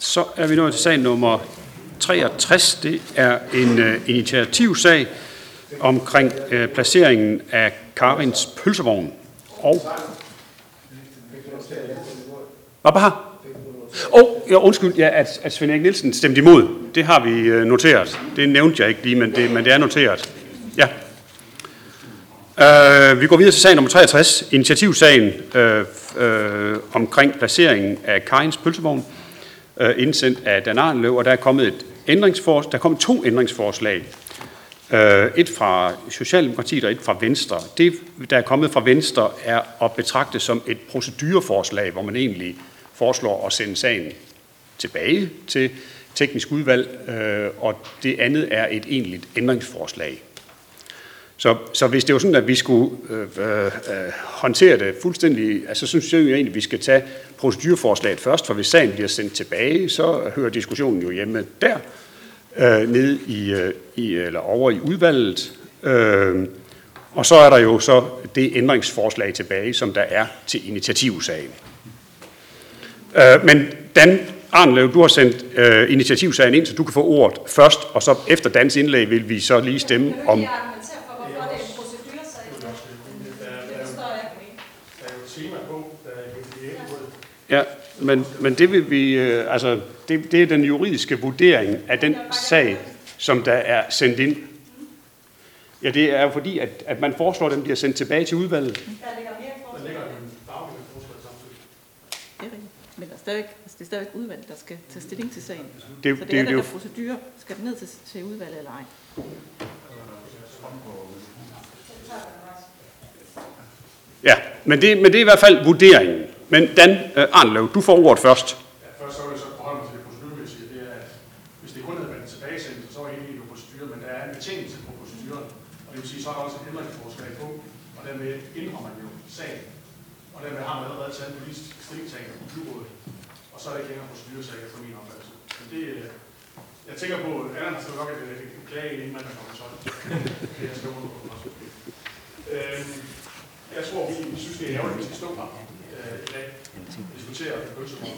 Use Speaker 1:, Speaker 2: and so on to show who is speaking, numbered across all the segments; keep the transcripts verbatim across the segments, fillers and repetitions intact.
Speaker 1: Så er vi nået til sag nummer treogtres. Det er en uh, initiativsag omkring uh, placeringen af Karins pølsevogn. Og... Hvad bare? Åh, oh, ja, undskyld, ja, at, at Svend Erik Nielsen stemte imod. Det har vi uh, noteret. Det nævnte jeg ikke lige, men det, men det er noteret. Ja. Uh, vi går videre til sag nummer treogtres. Initiativsagen uh, uh, omkring placeringen af Karins pølsevogn. Uh, indsendt af Dan Arnløv, og der er kommet et ændringsforslag. Der er kommet to ændringsforslag. Uh, et fra Socialdemokratiet og et fra Venstre. Det, der er kommet fra Venstre, er at betragte som et procedureforslag, hvor man egentlig foreslår at sende sagen tilbage til teknisk udvalg, uh, og det andet er et egentligt ændringsforslag. Så, så hvis det var sådan, at vi skulle øh, øh, håndtere det fuldstændig, altså synes jeg jo egentlig, at vi skal tage procedureforslaget først, for hvis sagen bliver sendt tilbage, så hører diskussionen jo hjemme der, øh, nede i, øh, i, eller over i udvalget. Øh, og så er der jo så det ændringsforslag tilbage, som der er til initiativsagen. Øh, men Dan Arnløv, du har sendt øh, initiativsagen ind, så du kan få ordet først, og så efter Dans indlæg vil vi så lige stemme om... Ja, men, men det vil vi, øh, altså, det, det er den juridiske vurdering af den sag, som der er sendt ind. Ja, det er jo fordi, at, at man foreslår, at den bliver sendt tilbage til udvalget. Der ligger mere forslag. Der ligger en baggrund forslag samtidig. Det er rigtigt, men der er stadigvæk, altså, det er stadigvæk udvalget, der skal tage stilling til sagen. Det, så det, det er den der procedure. Skal den ned til, til udvalget eller ej? Ja, men det, men det er i hvert fald vurderingen. Men Dan uh, Arnløv, du får ordet først.
Speaker 2: Ja, først så vil jeg så forholde mig til det procedurmæssige. Det er, at hvis det kun havde været en tilbagesendelse, så var det egentlig en procedure, men der er en betingelse på proceduren. Og det vil sige, så er der også et ændringsforslag på, og dermed ændrer man jo sagen. Og dermed har man allerede taget en politisk stillingtagen i byrådet. Og så er det ikke længere proceduresager for min opfattelse. Men det, jeg tænker på, at Allan har nok et klage ind, inden man er kommet sådan. Det jeg skal undgå også. Jeg tror, vi synes, det er ærgerligt, at vi skal stå her i dag og diskutere pølsevogn.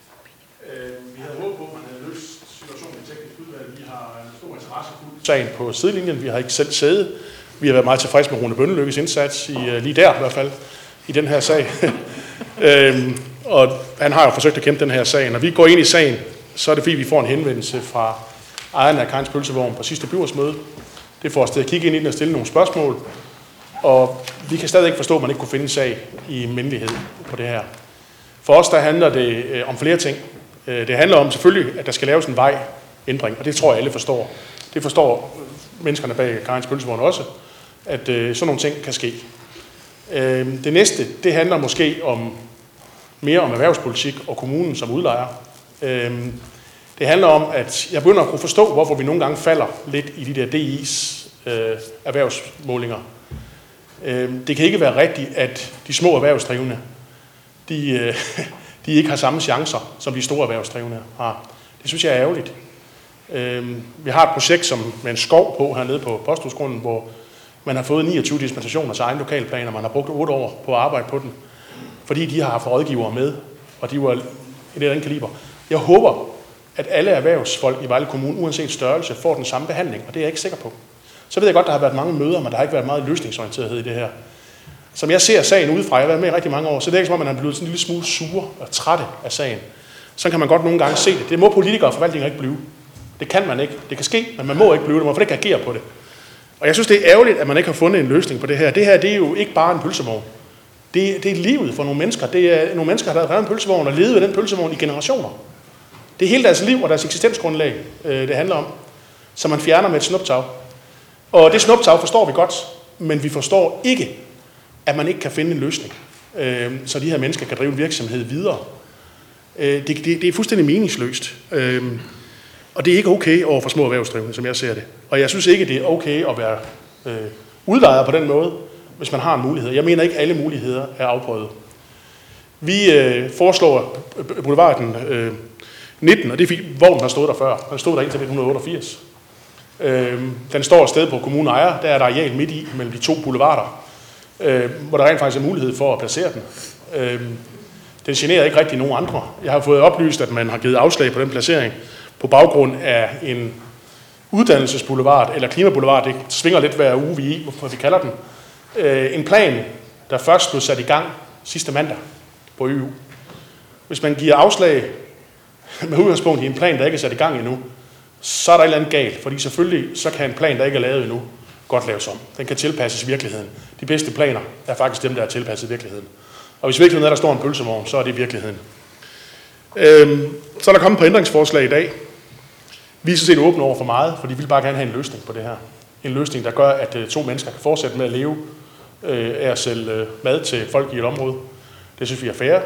Speaker 2: Vi havde håbet på, at man havde løst situationen i teknisk udvalg. Vi har en stor interesse fuldt sagen på sidelinjen. Vi har ikke selv sædet. Vi har været meget tilfredse med Rune Bønnelykkes indsats, i, lige der i hvert fald, i den her sag. øhm, og han har jo forsøgt at kæmpe den her sag. Når vi går ind i sagen, så er det fordi, vi får en henvendelse fra ejeren af Karins pølsevogn på sidste byrådsmøde. Det får os til at kigge ind i den og stille nogle spørgsmål. Og vi kan stadig ikke forstå, at man ikke kunne finde en sag i mindelighed på det her. For os der handler det øh, om flere ting. Øh, det handler om selvfølgelig, at der skal laves en vejændring, og det tror jeg alle forstår. Det forstår menneskerne bag Karins pølsevogn også, at øh, sådan nogle ting kan ske. Øh, det næste, det handler måske om mere om erhvervspolitik og kommunen som udlejer. Øh, det handler om, at jeg begynder at kunne forstå, hvorfor vi nogle gange falder lidt i de der D I's øh, erhvervsmålinger. Det kan ikke være rigtigt, at de små erhvervsdrivende, de, de ikke har samme chancer, som de store erhvervsdrivende har. Det synes jeg er ærgerligt. Vi har et projekt som, med en skov på hernede på Posthusgrunden, hvor man har fået niogtyve dispensationer til egen lokalplaner. Man har brugt otte år på at arbejde på den, fordi de har haft rådgivere med, og de var i det andet kaliber. Jeg håber, at alle erhvervsfolk i Vejle Kommune, uanset størrelse, får den samme behandling, og det er jeg ikke sikker på. Så ved jeg godt, der har været mange møder, men der har ikke været meget løsningsorienterhed i det her. Som jeg ser sagen udefra, jeg har været med i rigtig mange år, så det er ikke som om, man er blevet sådan en lille smule sure og trætte af sagen. Så kan man godt nogle gange se det. Det må politikere og forvaltninger ikke blive. Det kan man ikke. Det kan ske, men man må ikke blive det. Man får ikke agere på det. Og jeg synes, det er ærgerligt, at man ikke har fundet en løsning på det her. Det her, det er jo ikke bare en pølsevogn. Det, det er livet for nogle mennesker. Det er nogle mennesker, der har drevet en pølsevogn og levet af den pølsevogn i generationer. Det er hele deres liv og deres eksistensgrundlag, det handler om, som man fjerner med et snuptag. Og det snuptag forstår vi godt, men vi forstår ikke, at man ikke kan finde en løsning, øh, så de her mennesker kan drive en virksomhed videre. Øh, det, det, det er fuldstændig meningsløst, øh, og det er ikke okay over for små erhvervsdrivende, som jeg ser det. Og jeg synes ikke, det er okay at være øh, udlejer på den måde, hvis man har en mulighed. Jeg mener ikke, at alle muligheder er afprøvet. Vi øh, foreslår Boulevarden øh, nitten, og det er fordi vognen har stået der før. Den stod der indtil nitten otteogfirs. Øh, den står et sted på kommunen ejer, der er der areal midt i mellem de to boulevarder, øh, hvor der rent faktisk er mulighed for at placere den. Øh, Den generer ikke rigtig nogen andre. Jeg har fået oplyst, at man har givet afslag på den placering på baggrund af en uddannelsesboulevard eller klimaboulevard. Det svinger lidt hver uge, vi i, hvad vi kalder den. En plan, der først blev sat i gang sidste mandag på E U. Hvis man giver afslag med udgangspunkt i en plan, der ikke er sat i gang endnu, så er der et eller andet galt, fordi selvfølgelig så kan en plan, der ikke er lavet endnu, godt laves om. Den kan tilpasses virkeligheden. De bedste planer er faktisk dem, der er tilpasset virkeligheden. Og hvis virkeligheden er, der står en pølsevogn, så er det virkeligheden. Øhm, så er der kommet på ændringsforslag i dag. Vi er sådan set åbne over for meget, fordi vi vil bare gerne have en løsning på det her. En løsning, der gør, at to mennesker kan fortsætte med at leve øh, af at sælge mad til folk i et område. Det synes vi er fair.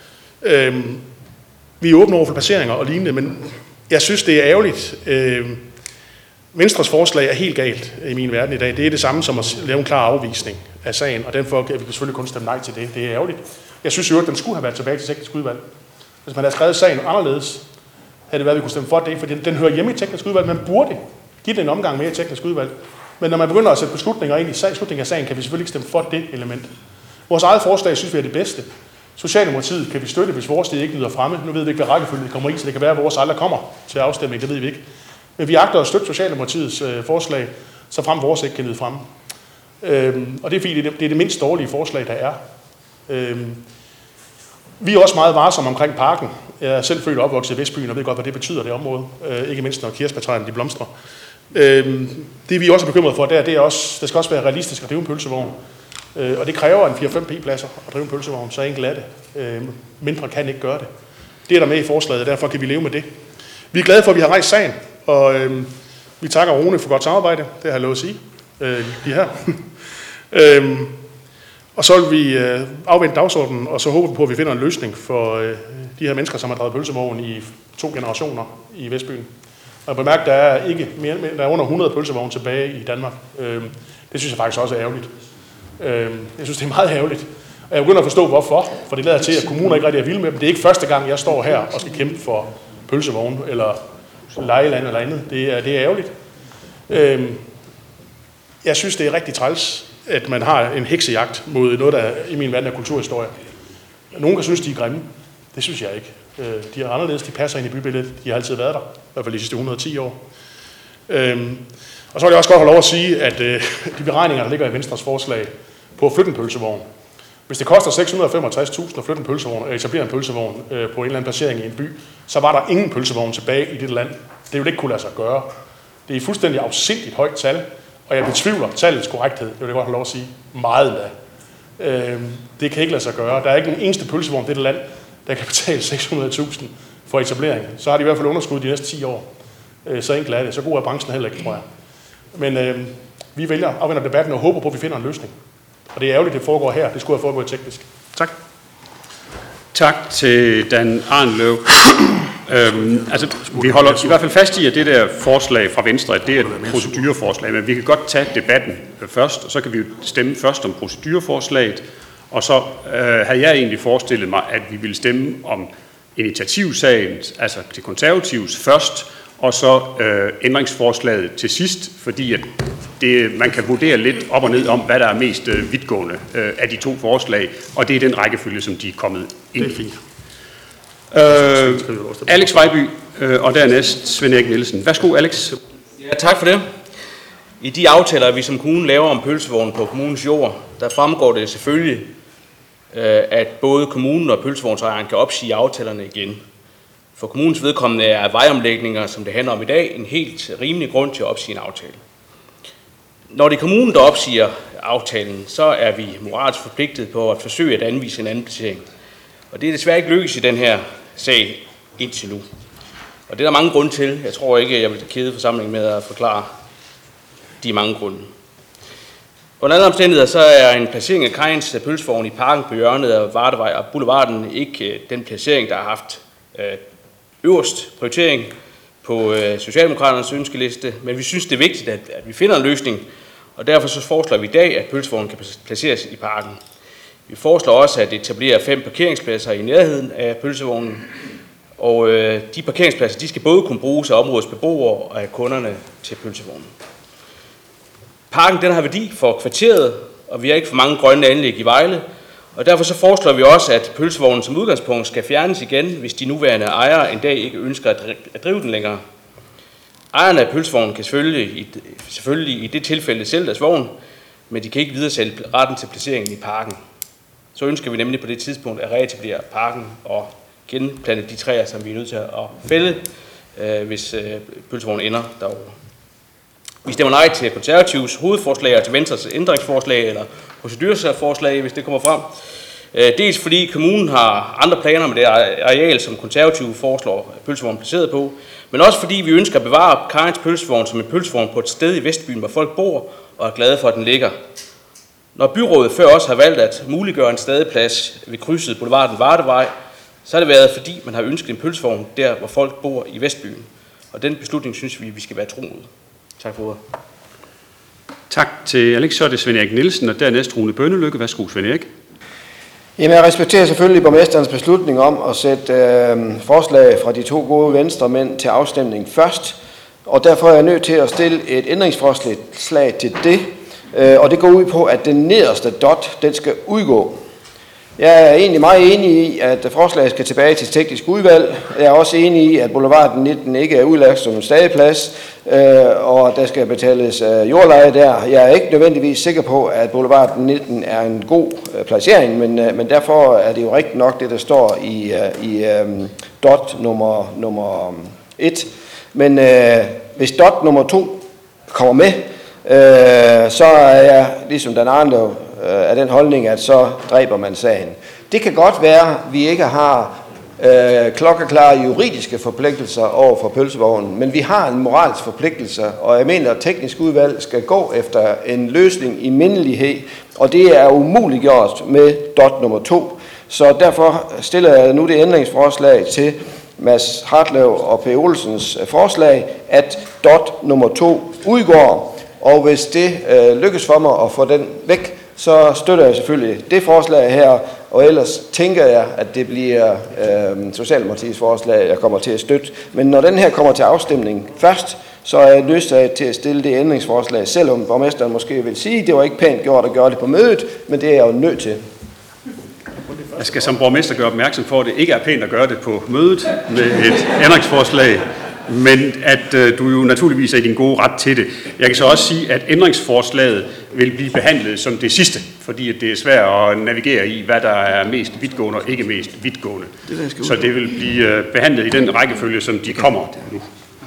Speaker 2: Øhm, vi er åbne over for placeringer og lignende, men jeg synes, det er ærgerligt. Øhm, Venstres forslag er helt galt i min verden i dag. Det er det samme som at lave en klar afvisning af sagen, og derfor kan vi selvfølgelig kun stemme nej til det. Det er ærgerligt. Jeg synes jo, at den skulle have været tilbage til teknisk udvalg. Hvis man havde skrevet sagen anderledes, havde det været, at vi kunne stemme for det, fordi den hører hjemme i teknisk udvalg. Man burde give den en omgang mere i teknisk udvalg. Men når man begynder at sætte beslutninger ind i sag, slutningen af sagen, kan vi selvfølgelig ikke stemme for det element. Vores eget forslag synes vi er det bedste. Socialdemokratiet kan vi støtte, hvis vores det ikke lyder fremme. Nu ved vi ikke, hvad rækkefølge det kommer i, så det kan være, at vores aldrig kommer til afstemning. Det ved vi ikke. Men vi agter at støtte Socialdemokratiets øh, forslag, så frem vores ikke kan lyde fremme. Øhm, og det er fordi, det er det, det er det mindst dårlige forslag, der er. Øhm, vi er også meget varsomme omkring parken. Jeg er selv født og opvokset i Vestbyen, og ved godt, hvad det betyder, det område. Øh, ikke mindst, når kirsebærtræerne de blomstrer. Øhm, det vi også er bekymret for, der, det er også, det skal også være realistisk at drive en pølsevogn. Øh, og det kræver en fire fem p-pladser at drive en pølsevogn, så enkelt er det. Øh, mindre kan ikke gøre det. Det er der med i forslaget, og derfor kan vi leve med det. Vi er glade for, at vi har rejst sagen, og øh, vi takker Rune for godt samarbejde. Det har jeg lovet at sige øh, lige her. øh, og så vil vi øh, afvente dagsordenen, og så håber vi på, at vi finder en løsning for øh, de her mennesker, som har drevet pølsevogn i to generationer i Vestbyen. Og jeg bemærker, der er ikke mere, der er under hundrede pølsevogne tilbage i Danmark. Øh, det synes jeg faktisk også er ærgerligt. Øh, jeg synes, det er meget ærgerligt. Og jeg begynder at forstå, hvorfor. For det lader til, at kommuner ikke rigtig er vilde med dem. Det er ikke første gang, jeg står her og skal kæmpe for pølsevogne eller lejeland eller andet. Det er, det er ærgerligt. Øh, jeg synes, det er rigtig træls, at man har en heksejagt mod noget, der i min verden er kulturhistorie. Nogen kan synes, de er grimme. Det synes jeg ikke. De er anderledes, de passer ind i bybilledet. De har altid været der, i hvert fald de sidste et hundrede og ti år. Øhm, og så vil jeg også godt have lov at sige, at øh, de beregninger, der ligger i Venstres forslag på at flytte en pølsevogn, hvis det koster seks hundrede og femogtres tusind at flytte en pølsevogn, og etablere en pølsevogn øh, på en eller anden placering i en by, så var der ingen pølsevogn tilbage i det land. Det ville ikke kunne lade sig gøre. Det er et fuldstændig afsindigt højt tal, og jeg betvivler tallets korrekthed, det vil jeg godt have lov at sige, meget endda. Øh, det kan ikke lade sig gøre. Der er ikke en eneste pølsevogn i det land, der kan betale seks hundrede tusind for etablering. Så har de i hvert fald underskud de næste ti år. Øh, så enkelt er det. Så god er branchen heller ikke, tror jeg. Men øh, vi vælger afvender debatten og håber på, at vi finder en løsning. Og det er ærgerligt, det foregår her. Det skulle have foregået teknisk. Tak.
Speaker 1: Tak til Dan Arnløv. øhm, altså, vi holder i hvert fald fast i, at det der forslag fra Venstre, det er et procedureforslag, men vi kan godt tage debatten først, og så kan vi stemme først om procedureforslaget, og så øh, havde jeg egentlig forestillet mig, at vi ville stemme om initiativsagen, altså til konservativs først, og så øh, ændringsforslaget til sidst, fordi at det, man kan vurdere lidt op og ned om, hvad der er mest øh, vidtgående øh, af de to forslag, og det er den rækkefølge, som de er kommet ind i. Øh, Alex Vejby, øh, og dernæst Svend Erik Nielsen. Værsgo, Alex.
Speaker 3: Ja, tak for det. I de aftaler, vi som kommune laver om pølsevognen på kommunens jord, der fremgår det selvfølgelig, øh, at både kommunen og pølsevognsejeren kan opsige aftalerne igen. For kommunens vedkommende er vejomlægninger, som det handler om i dag, en helt rimelig grund til at opsige en aftale. Når det er kommunen, der opsiger aftalen, så er vi moralsk forpligtet på at forsøge at anvise en anden placering. Og det er desværre ikke lykkes i den her sag indtil nu. Og det er der mange grunde til. Jeg tror ikke, jeg vil kede forsamlingen med at forklare de mange grunde. Under andre omstændigheder, så er en placering af Kajens pølsevogn i parken på hjørnet af Vardevej og Boulevarden ikke den placering, der har haft øverst prioritering på Socialdemokraternes ønskeliste, men vi synes, det er vigtigt, at, at vi finder en løsning, og derfor så foreslår vi i dag, at pølsevognen kan placeres i parken. Vi foreslår også at etablere fem parkeringspladser i nærheden af pølsevognen, og øh, de parkeringspladser de skal både kunne bruges af områdets beboere og af kunderne til pølsevognen. Parken den har værdi for kvarteret, og vi har ikke for mange grønne anlæg i Vejle, Og derfor så foreslår vi også, at pølsevognen som udgangspunkt skal fjernes igen, hvis de nuværende ejere en dag ikke ønsker at drive den længere. Ejerne af pølsevognen kan selvfølgelig, selvfølgelig i det tilfælde sælge deres vogn, men de kan ikke videresælge retten til placeringen i parken. Så ønsker vi nemlig på det tidspunkt at reetablere parken og genplante de træer, som vi er nødt til at fælde, øh, hvis øh, pølsevognen ender derovre. Vi stemmer nej til Konservatives hovedforslag og til Venstres ændringsforslag eller procedureforslag, hvis det kommer frem. Øh, dels fordi kommunen har andre planer med det areal, som Konservative foreslår pølsevognen placeret på, men også fordi vi ønsker at bevare Kajns pølsevogn som en pølsevogn på et sted i Vestbyen, hvor folk bor og er glade for, at den ligger. Når byrådet før også har valgt at muliggøre en stadeplads ved krydset Boulevarden Vardevej, så har det været, fordi man har ønsket en pølsevogn der, hvor folk bor i Vestbyen. Og den beslutning synes vi, vi skal være tro mod. Tak for ordet.
Speaker 1: Tak til Alex. Så er det Svend Erik Nielsen, og dernæst Rune Bønnelykke. Værsgo, Svend Erik.
Speaker 4: Jamen, jeg respekterer selvfølgelig borgmesterens beslutning om at sætte øh, forslag fra de to gode venstremænd til afstemning først. Og derfor er jeg nødt til at stille et ændringsforslag til det. Øh, og det går ud på, at den nederste dot, den skal udgå. Jeg er egentlig meget enig i, at forslaget skal tilbage til teknisk udvalg. Jeg er også enig i, at Boulevarden nitten ikke er udlagt som en stadeplads, øh, og der skal betales øh, jordleje der. Jeg er ikke nødvendigvis sikker på, at Boulevarden nitten er en god øh, placering, men, øh, men derfor er det jo rigtigt nok det, der står i, øh, i øh, dot nummer, nummer et. Men øh, hvis dot nummer to kommer med, øh, så er jeg, ligesom Dan Arnlev, af den holdning, at så dræber man sagen. Det kan godt være, at vi ikke har øh, klokkeklare juridiske forpligtelser over for pølsevognen, men vi har en moralsk forpligtelse, og jeg mener, at teknisk udvalg skal gå efter en løsning i mindelighed, og det er umuliggjort med dot nummer to. Så derfor stiller jeg nu det ændringsforslag til Mads Hartlev og P. Olsens forslag, at dot nummer to udgår, og hvis det øh, lykkes for mig at få den væk, så støtter jeg selvfølgelig det forslag her, og ellers tænker jeg, at det bliver øh, Socialdemokratiets forslag, jeg kommer til at støtte. Men når den her kommer til afstemning først, så er jeg nødt til at stille det ændringsforslag, selvom borgmesteren måske vil sige, at det var ikke pænt gjort at gøre det på mødet, men det er jeg jo nødt til.
Speaker 1: Jeg skal som borgmester gøre opmærksom for, at det ikke er pænt at gøre det på mødet med et ændringsforslag, men at øh, du jo naturligvis er i din gode ret til det. Jeg kan så også sige, at ændringsforslaget vil blive behandlet som det sidste, fordi at det er svært at navigere i, hvad der er mest vidtgående og ikke mest vidtgående. Så det vil blive øh, behandlet i den rækkefølge, som de kommer nu.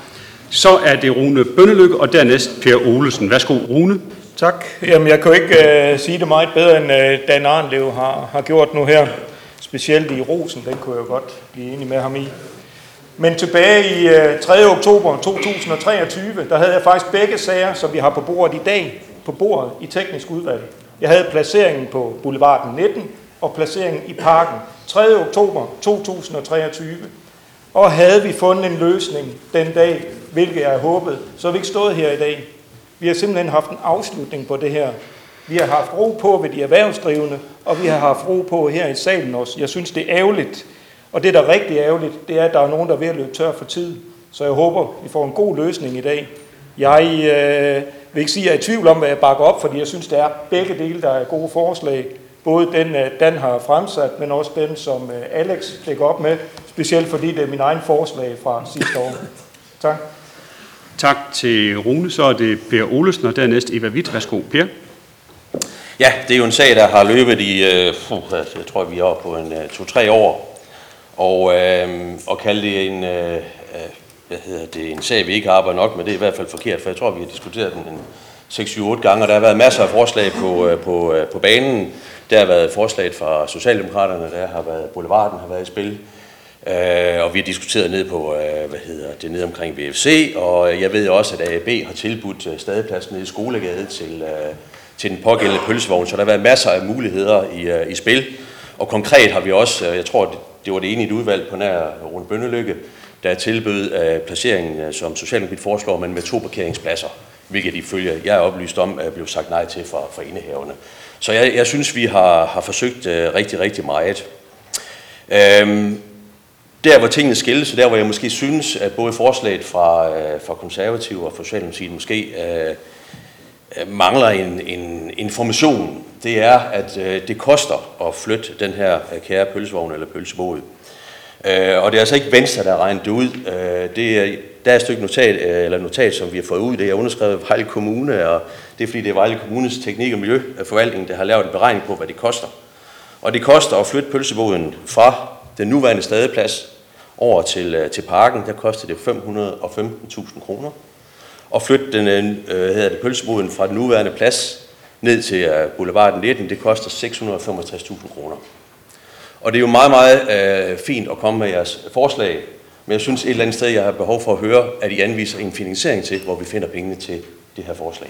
Speaker 1: Så er det Rune Bønnelykke, og dernæst Per Olesen. Værsgo, Rune.
Speaker 2: Tak. Jamen, jeg kan jo ikke uh, sige det meget bedre, end uh, Dan Arnlev har, har gjort nu her. Specielt i rosen, den kunne jeg jo godt blive enig med ham i. Men tilbage i uh, tredje oktober to tusind og treogtyve, der havde jeg faktisk begge sager, som vi har på bordet i dag, på bordet i teknisk udvalg. Jeg havde placeringen på Boulevarden nitten og placeringen i parken tredje oktober to tusind og treogtyve. Og havde vi fundet en løsning den dag, hvilket jeg håbede, så har vi ikke stået her i dag. Vi har simpelthen haft en afslutning på det her. Vi har haft ro på ved de erhvervsdrivende, og vi har haft ro på her i salen også. Jeg synes, det er ærgerligt. Og det, der er rigtig ærgerligt, det er, at der er nogen, der er ved at løbe tør for tid. Så jeg håber, vi får en god løsning i dag. Jeg øh, vil ikke sige, at jeg er i tvivl om, hvad jeg bakker op, fordi jeg synes, det er begge dele, der er gode forslag. Både den, Dan har fremsat, men også den, som Alex lægger op med. Specielt fordi det er min egen forslag fra sidste år. Tak.
Speaker 1: Tak til Rune. Så er det Per Olesen, og dernæst Eva Witt. Værsgo, Per.
Speaker 5: Ja, det er jo en sag, der har løbet i, øh, jeg tror, vi er oppe på en uh, to-tre år. Og, øh, og kalde det en, øh, hvad hedder det, en sag, vi ikke har arbejdet nok med, det er i hvert fald forkert, for jeg tror, vi har diskuteret den seks syv otte gange, og der har været masser af forslag på, på, på banen. Der har været forslag fra Socialdemokraterne, der har været Boulevarden har været i spil. Uh, og vi har diskuteret ned på, uh, hvad hedder det, ned omkring V F C, og jeg ved også, at A A B har tilbudt uh, stadepladsen nede i Skolegade til, uh, til den pågældende pølsevogn, så der har været masser af muligheder i, uh, i spil. Og konkret har vi også, uh, jeg tror, det, det var det enige udvalg på nær Rune Bønnelykke, der tilbød uh, placeringen, uh, som Socialdemokratiet foreslår, men med to parkeringspladser, hvilket ifølge jeg er oplyst om, uh, blev sagt nej til fra, fra indehaverne. Så jeg, jeg synes, vi har, har forsøgt uh, rigtig, rigtig meget. Uh, Der, hvor tingene skilles, så der, hvor jeg måske synes, at både forslaget fra, øh, fra Konservative og fra Socialdemokratiet måske øh, mangler en, en information det er, at øh, det koster at flytte den her øh, kære pølsevogn eller pølsebod. Øh, og det er altså ikke Venstre, der har regnet det ud. Øh, det er, der er et stykke notat, øh, eller notat, som vi har fået ud. Det er underskrevet af Vejle Kommune, og det er fordi, det er Vejle Kommunes teknik- og miljøforvaltning, der har lavet en beregning på, hvad det koster. Og det koster at flytte pølseboden fra den nuværende stadeplads over til, øh, til parken. Der koster det fem hundrede og femten tusind kroner. Og flytte den, øh, hedder det, pølseboden fra den nuværende plads ned til øh, Boulevarden nitten, det koster seks hundrede og femogtres tusind kroner. Og det er jo meget, meget øh, fint at komme med jeres forslag, men jeg synes et eller andet sted, jeg har behov for at høre, at I anviser en finansiering til, hvor vi finder pengene til det her forslag.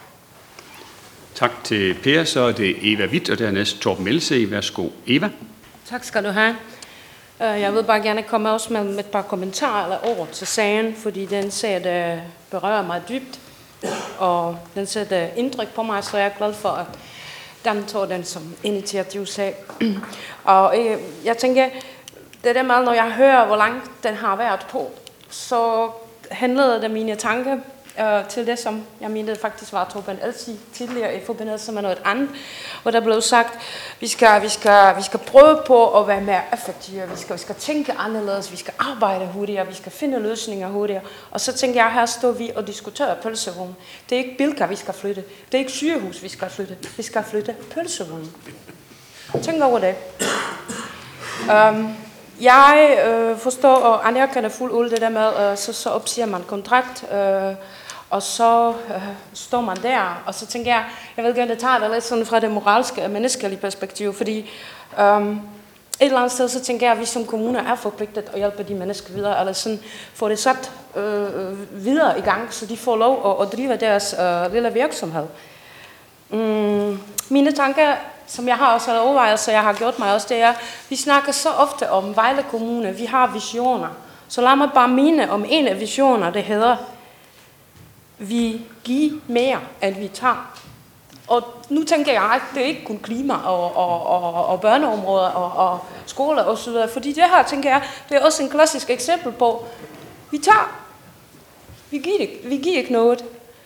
Speaker 1: Tak til Per, så er det Eva Witt, og dernæst Torben Melse. Værsgo, Eva.
Speaker 6: Tak skal du have. Jeg vil bare gerne komme også med et par kommentarer eller ord til sagen, fordi den sag, der berører mig dybt, og den sætter indtryk på mig, så jeg er glad for, at den tog den som initiativsag. Og øh, jeg tænker, det der med, når jeg hører, hvor langt den har været på, så handlede det mine tanker øh, til det, som jeg mente faktisk var Torben Melse tidligere i forbindelse med noget andet, hvor der blev sagt, vi skal, vi skal, vi skal prøve på at være mere effektive, vi skal, vi skal tænke anderledes, vi skal arbejde hurtigere, vi skal finde løsninger hurtigere. Og så tænker jeg, her står vi og diskuterer pølsevogn. Det er ikke Bilka, vi skal flytte. Det er ikke sygehus, vi skal flytte. Vi skal flytte pølsevogn. Tænk over det. Um, jeg øh, forstår og anerkender fuldt ud det der med, øh, så, så opsiger man kontrakt, øh, og så øh, står man der, og så tænker jeg, jeg vil gerne tage det lidt sådan fra det moralske og menneskelige perspektiv, fordi øh, et eller andet sted, så tænker jeg, at vi som kommuner er forpligtet at hjælpe de mennesker videre, eller sådan få det sat øh, videre i gang, så de får lov at, at drive deres øh, lille virksomhed. Mm, mine tanker, som jeg har også overvejet, så jeg har gjort mig også, det er, vi snakker så ofte om Vejle Kommune, vi har visioner. Så lad mig bare minde om en af visioner, det hedder, vi giver mere, end vi tager. Og nu tænker jeg, at det er ikke kun klima og, og, og, og børneområder og, og skoler og så videre, fordi det her, tænker jeg, det er også en klassisk eksempel på, vi tager, vi giver ikke, vi giver ikke noget.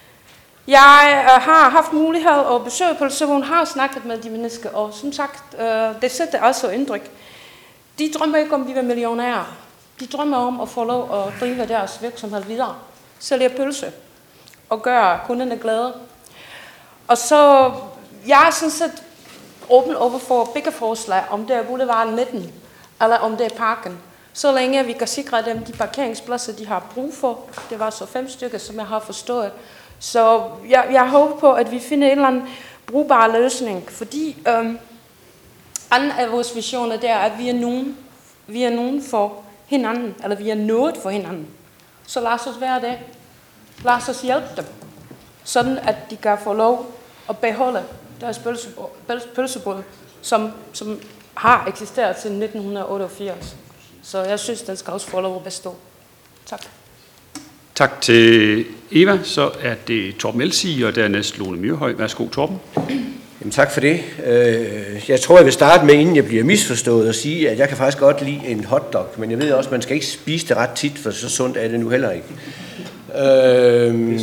Speaker 6: Jeg øh, har haft mulighed at besøge pølsevogn, har snakket med de mennesker, og som sagt, øh, det sætter altså indtryk. De drømmer ikke om, at de er millionærer. De drømmer om at få lov at drive deres virksomhed videre. Sælge pølse og gøre kunderne glade. Og så, jeg er sådan set åben over for begge forslag, om det er Boulevarden nitten, eller om det er parken. Så længe vi kan sikre dem de parkeringspladser, de har brug for. Det var så fem stykker, som jeg har forstået. Så jeg, jeg håber på, at vi finder en eller anden brugbar løsning, fordi øhm, anden af vores visioner, det er, at vi er nogen, vi er nogen for hinanden, eller vi er noget for hinanden. Så lad os være det. Lad os hjælpe dem, sådan at de kan få lov at beholde deres pølsebåd, som, som har eksisteret siden nitten otteogfirs. Så jeg synes, den skal også få lov at bestå. Tak.
Speaker 1: Tak til Eva. Så er det Torben Melse, og dernæst Lone Myrhøj. Værsgo, Torben.
Speaker 4: Jamen, tak for det. Jeg tror, jeg vil starte med, inden jeg bliver misforstået, og sige, at jeg kan faktisk godt lide en hotdog, men jeg ved også, at man skal ikke spise det ret tit, for så sundt er det nu heller ikke. Øhm,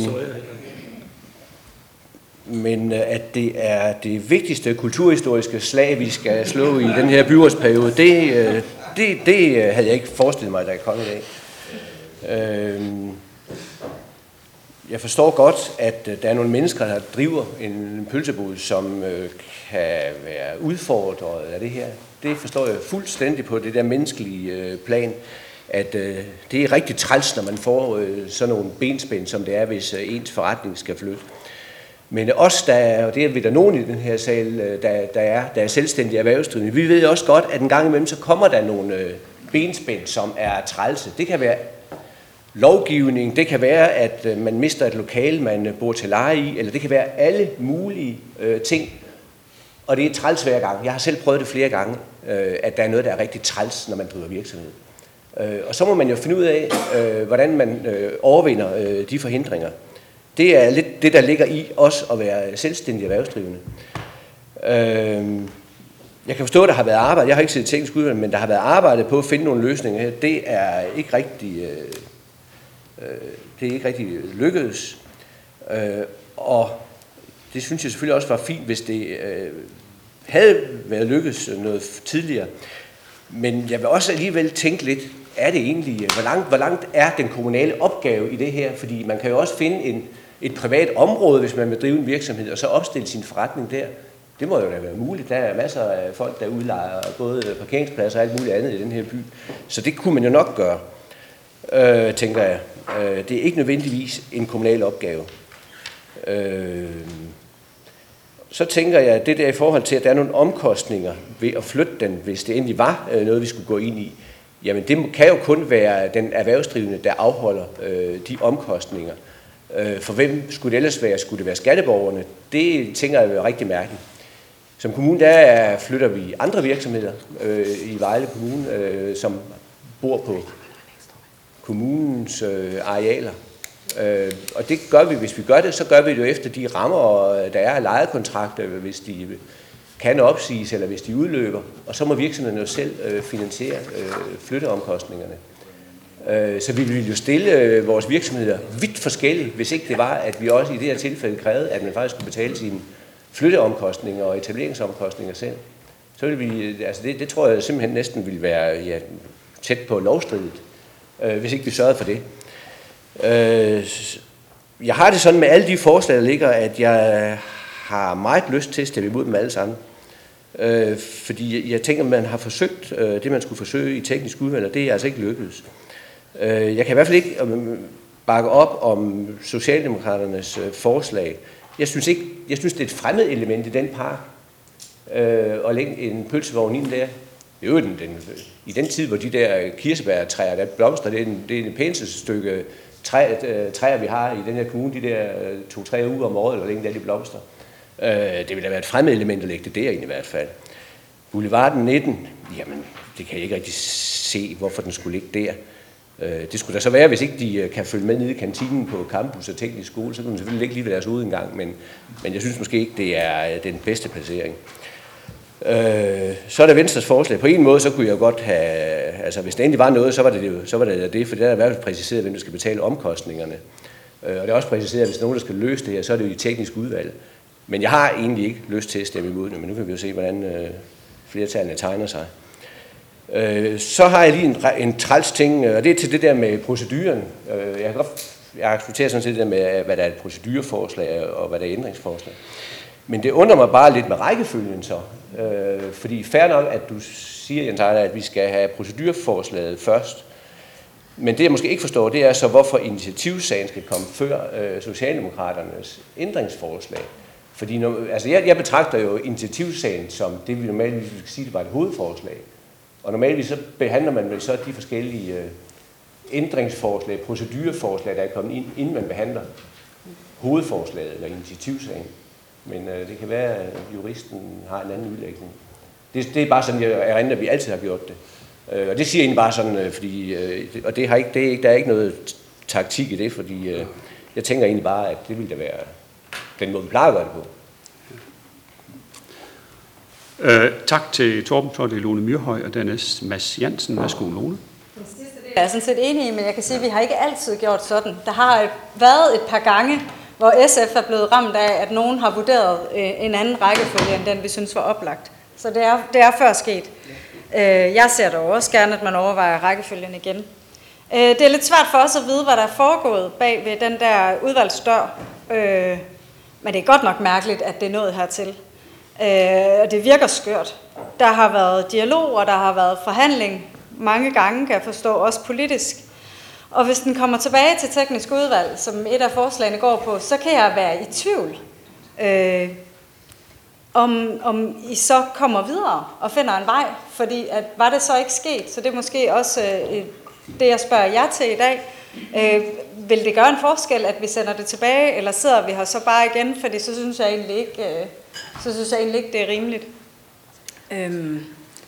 Speaker 4: men at det er det vigtigste kulturhistoriske slag, vi skal slå i den her byrådsperiode, det, det, det havde jeg ikke forestillet mig, da jeg kom i dag. Øhm, Jeg forstår godt, at der er nogle mennesker, der driver en pølsebod, som øh, kan være udfordret af det her. Det forstår jeg fuldstændig på det der menneskelige øh, plan, at øh, det er rigtig træls, når man får øh, sådan nogle benspænd, som det er, hvis øh, ens forretning skal flytte. Men os, der er, og det er vi der nogen i den her sal, der, der, er, der er selvstændige erhvervsdrivende, vi ved også godt, at en gang imellem, så kommer der nogle øh, benspænd, som er trælse. Det kan være lovgivning, det kan være, at man mister et lokale, man bor til leje i, eller det kan være alle mulige øh, ting, og det er træls hver gang. Jeg har selv prøvet det flere gange, øh, at der er noget, der er rigtig træls, når man driver virksomhed. Øh, og så må man jo finde ud af, øh, hvordan man øh, overvinder øh, de forhindringer. Det er lidt det, der ligger i os at være selvstændige erhvervsdrivende. Øh, Jeg kan forstå, at der har været arbejde, jeg har ikke set teknisk udvalg, men der har været arbejde på at finde nogle løsninger her. Det er ikke rigtig, øh, øh, det er ikke rigtig lykkedes. Øh, og det synes jeg selvfølgelig også var fint, hvis det øh, havde været lykkes noget tidligere. Men jeg vil også alligevel tænke lidt, er det egentlig, hvor langt, hvor langt er den kommunale opgave i det her? Fordi man kan jo også finde en, et privat område, hvis man vil drive en virksomhed, og så opstille sin forretning der. Det må jo da være muligt. Der er masser af folk, der udlejer både parkeringspladser og alt muligt andet i den her by. Så det kunne man jo nok gøre, øh, tænker jeg. Øh, det er ikke nødvendigvis en kommunal opgave. Øh, så tænker jeg, at det der i forhold til, at der er nogle omkostninger ved at flytte den, hvis det endelig var øh, noget, vi skulle gå ind i, jamen det kan jo kun være den erhvervsdrivende, der afholder øh, de omkostninger. Øh, for hvem skulle det ellers være? Skulle det være skatteborgerne? Det tænker jeg er rigtig mærkeligt. Som kommune, der flytter vi andre virksomheder øh, i Vejle Kommune, øh, som bor på kommunens øh, arealer. Øh, og det gør vi, hvis vi gør det, så gør vi det jo efter de rammer, der er af lejekontrakter, hvis de kan opsiges, eller hvis de udløber. Og så må virksomhederne jo selv øh, finansiere øh, flytteomkostningerne. Øh, så vi ville jo stille øh, vores virksomheder vidt forskelligt, hvis ikke det var, at vi også i det her tilfælde krævede, at man faktisk skulle betale sine flytteomkostninger og etableringsomkostninger selv. Så ville vi, altså det, det tror jeg simpelthen næsten ville være ja, tæt på lovstridigt, øh, hvis ikke vi sørgede for det. Øh, jeg har det sådan med alle de forslag, der ligger, at jeg har meget lyst til at stemme imod dem alle sammen. Øh, fordi jeg tænker, at man har forsøgt øh, det, man skulle forsøge i teknisk udvalg, og det er altså ikke lykkedes. Øh, jeg kan i hvert fald ikke øh, bakke op om Socialdemokraternes øh, forslag. Jeg synes, ikke, jeg synes, det er et fremmed element i den park øh, at lægge en pølsevogn ind der. Det er jo den, den, i den tid, hvor de der kirsebærtræer, der blomster, det er en, det er en pæneste stykke træ, træer, vi har i den her kommune, de der to-tre uger om året, eller hvor længe der de blomster. Øh, det ville da være et fremmed element at lægge det der ind i hvert fald. Boulevarden nitten, jamen, det kan jeg ikke rigtig se, hvorfor den skulle ligge der. Øh, det skulle da så være, hvis ikke de kan følge med nede i kantinen på campus og teknisk skole, så kunne den selvfølgelig ligge lige ved deres udgang, men, men jeg synes måske ikke, det er den bedste placering. Øh, så er der Venstres forslag. På en måde, så kunne jeg jo godt have, altså hvis det endelig var noget, så var det det, så var det, det for det er i hvert fald præciseret, hvem der skal betale omkostningerne. Øh, og det er også præciseret, at hvis nogen der skal løse det her, så er det jo i teknisk udvalg. Men jeg har egentlig ikke lyst til at stemme imod det, men nu kan vi jo se, hvordan øh, flertallene tegner sig. Øh, så har jeg lige en, en træls ting, og det er til det der med proceduren. Øh, jeg kan godt, jeg accepterer sådan set det der med, hvad der er et procedureforslag, og hvad der er ændringsforslag. Men det undrer mig bare lidt med rækkefølgen så. Øh, fordi fair nok, at du siger, Jens Ejler, at vi skal have procedureforslaget først. Men det jeg måske ikke forstår, det er så, hvorfor initiativsagen skal komme før øh, Socialdemokraternes ændringsforslag. Fordi når, altså jeg, jeg betragter jo initiativsagen som det, vi normalt skal sige, det var et hovedforslag. Og normalt så behandler man vel så de forskellige øh, ændringsforslag, procedureforslag, der er kommet ind, inden man behandler hovedforslaget eller initiativsagen. Men øh, det kan være, at juristen har en anden udlægning. Det, det er bare sådan, jeg erindrer, at vi altid har gjort det. Øh, og det siger jeg egentlig bare sådan, øh, fordi, øh, og det har ikke, det er ikke, der er ikke noget taktik i det, fordi øh, jeg tænker egentlig bare, at det ville da være den måde, vi plejer at gøre det på.
Speaker 1: Øh, tak til Torben, så er det Lone Myrhøj, og dernæst Mads Jansen. Værsgo, Lone.
Speaker 7: Jeg er sådan set enig, men jeg kan sige, at vi har ikke altid gjort sådan. Der har været et par gange, hvor S F er blevet ramt af, at nogen har vurderet en anden rækkefølge, end den vi synes var oplagt. Så det er, det er før sket. Jeg ser dog også gerne, at man overvejer rækkefølgen igen. Det er lidt svært for os at vide, hvad der er foregået bag ved den der udvalgsdør. Men det er godt nok mærkeligt, at det er nået hertil. Det virker skørt. Der har været dialog, og der har været forhandling mange gange, kan jeg forstå, også politisk. Og hvis den kommer tilbage til teknisk udvalg, som et af forslagene går på, så kan jeg være i tvivl, øh, om, om I så kommer videre og finder en vej. Fordi at, var det så ikke sket, så det er måske også øh, det, jeg spørger jer til i dag. Øh, vil det gøre en forskel, at vi sender det tilbage, eller sidder vi her så bare igen? Fordi så synes jeg egentlig ikke, øh, så synes jeg egentlig ikke det er rimeligt. Øh,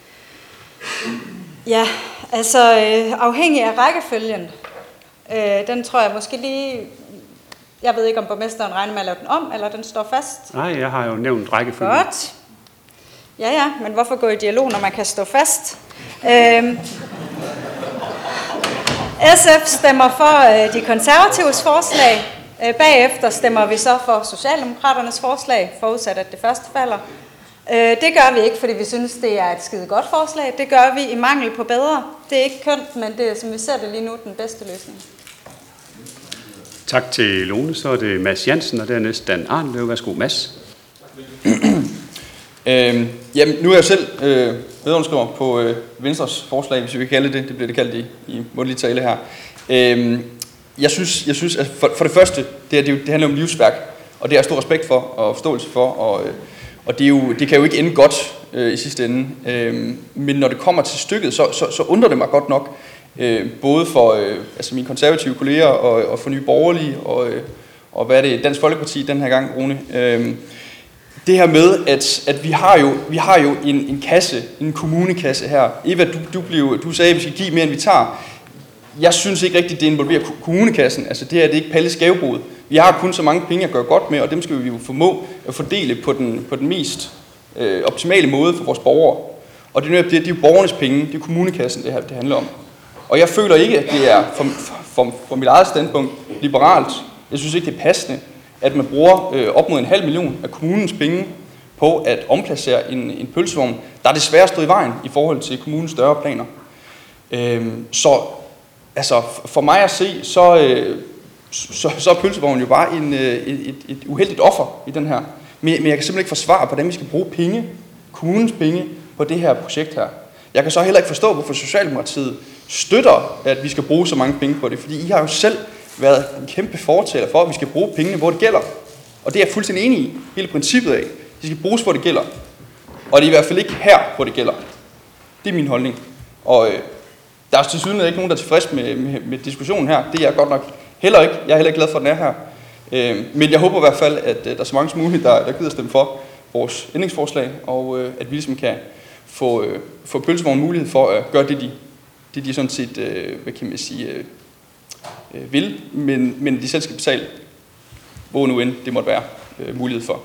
Speaker 7: ja, altså øh, afhængig af rækkefølgen. Øh, den tror jeg måske lige... Jeg ved ikke, om borgmesteren regner med at lave den om, eller den står fast.
Speaker 1: Nej, jeg har jo nævnt rækkefølgen.
Speaker 7: Godt. Ja, ja, men hvorfor gå i dialog, når man kan stå fast? Øh, S F stemmer for øh, de konservatives forslag. Øh, bagefter stemmer vi så for Socialdemokraternes forslag, forudsat at det første falder. Øh, det gør vi ikke, fordi vi synes, det er et skide godt forslag. Det gør vi i mangel på bedre. Det er ikke kønt, men det er, som vi ser det lige nu, den bedste løsning.
Speaker 1: Tak til Lone. Så er det Mads Jansen, og dernæst Dan Arnløv. Værsgo, Mads.
Speaker 8: Øhm, jamen, nu er jeg selv øh, medunderskriver på øh, Venstres forslag, hvis vi kan kalde det. Det bliver det kaldt i, i mundtlig tale her. Øhm, jeg synes, jeg synes at for, for det første, det, er, det, det handler om livsværk, og det er stor respekt for og forståelse for, og, øh, og det, er jo, det kan jo ikke ende godt øh, i sidste ende. Øhm, men når det kommer til stykket, så, så, så undrer det mig godt nok, øh, både for øh, altså mine konservative kolleger og, og for Nye Borgerlige, og, øh, og hvad er det, Dansk Folkeparti den her gang, Rune. Øh, Det her med, at, at vi har jo, vi har jo en, en kasse, en kommunekasse her. Eva, du, du, blev, du sagde, at vi skal give mere, end vi tager. Jeg synes ikke rigtigt, det involverer kommunekassen. Altså det her det er ikke Palles gavebod. Vi har kun så mange penge at gøre godt med, og dem skal vi jo formå at fordele på den, på den mest øh, optimale måde for vores borgere. Og det er, det, det er jo borgernes penge, det er kommunekassen, det her det handler om. Og jeg føler ikke, at det er, for, for, for mit eget standpunkt, liberalt. Jeg synes ikke, det er passende, at man bruger øh, op mod en halv million af kommunens penge på at omplacere en, en pølsevogn, der desværre stod i vejen i forhold til kommunens større planer. Øhm, så altså, for mig at se, så, øh, så, så er pølsevognen jo bare en, øh, et, et uheldigt offer i den her. Men, men jeg kan simpelthen ikke forsvare, hvordan vi skal bruge penge, kommunens penge, på det her projekt her. Jeg kan så heller ikke forstå, hvorfor Socialdemokratiet støtter, at vi skal bruge så mange penge på det, fordi I har jo selv været en kæmpe fortaler for, at vi skal bruge pengene, hvor det gælder. Og det er jeg fuldstændig enig i, hele princippet af. De skal bruges, hvor det gælder. Og det er i hvert fald ikke her, hvor det gælder. Det er min holdning. Og øh, der er til sydenligheden ikke nogen, der er tilfreds med, med, med diskussionen her. Det er jeg godt nok heller ikke. Jeg er heller ikke glad for, at den er her. Øh, men jeg håber i hvert fald, at øh, der er så mange som muligt, der, der gider stemme for vores ændringsforslag, og øh, at vi ligesom kan få, øh, få pølsevognen mulighed for at gøre det, de, det, de sådan set, øh, hvad kan man sige, øh, vil, men, men de selv skal betale, hvor nu end det måtte være øh, mulighed for.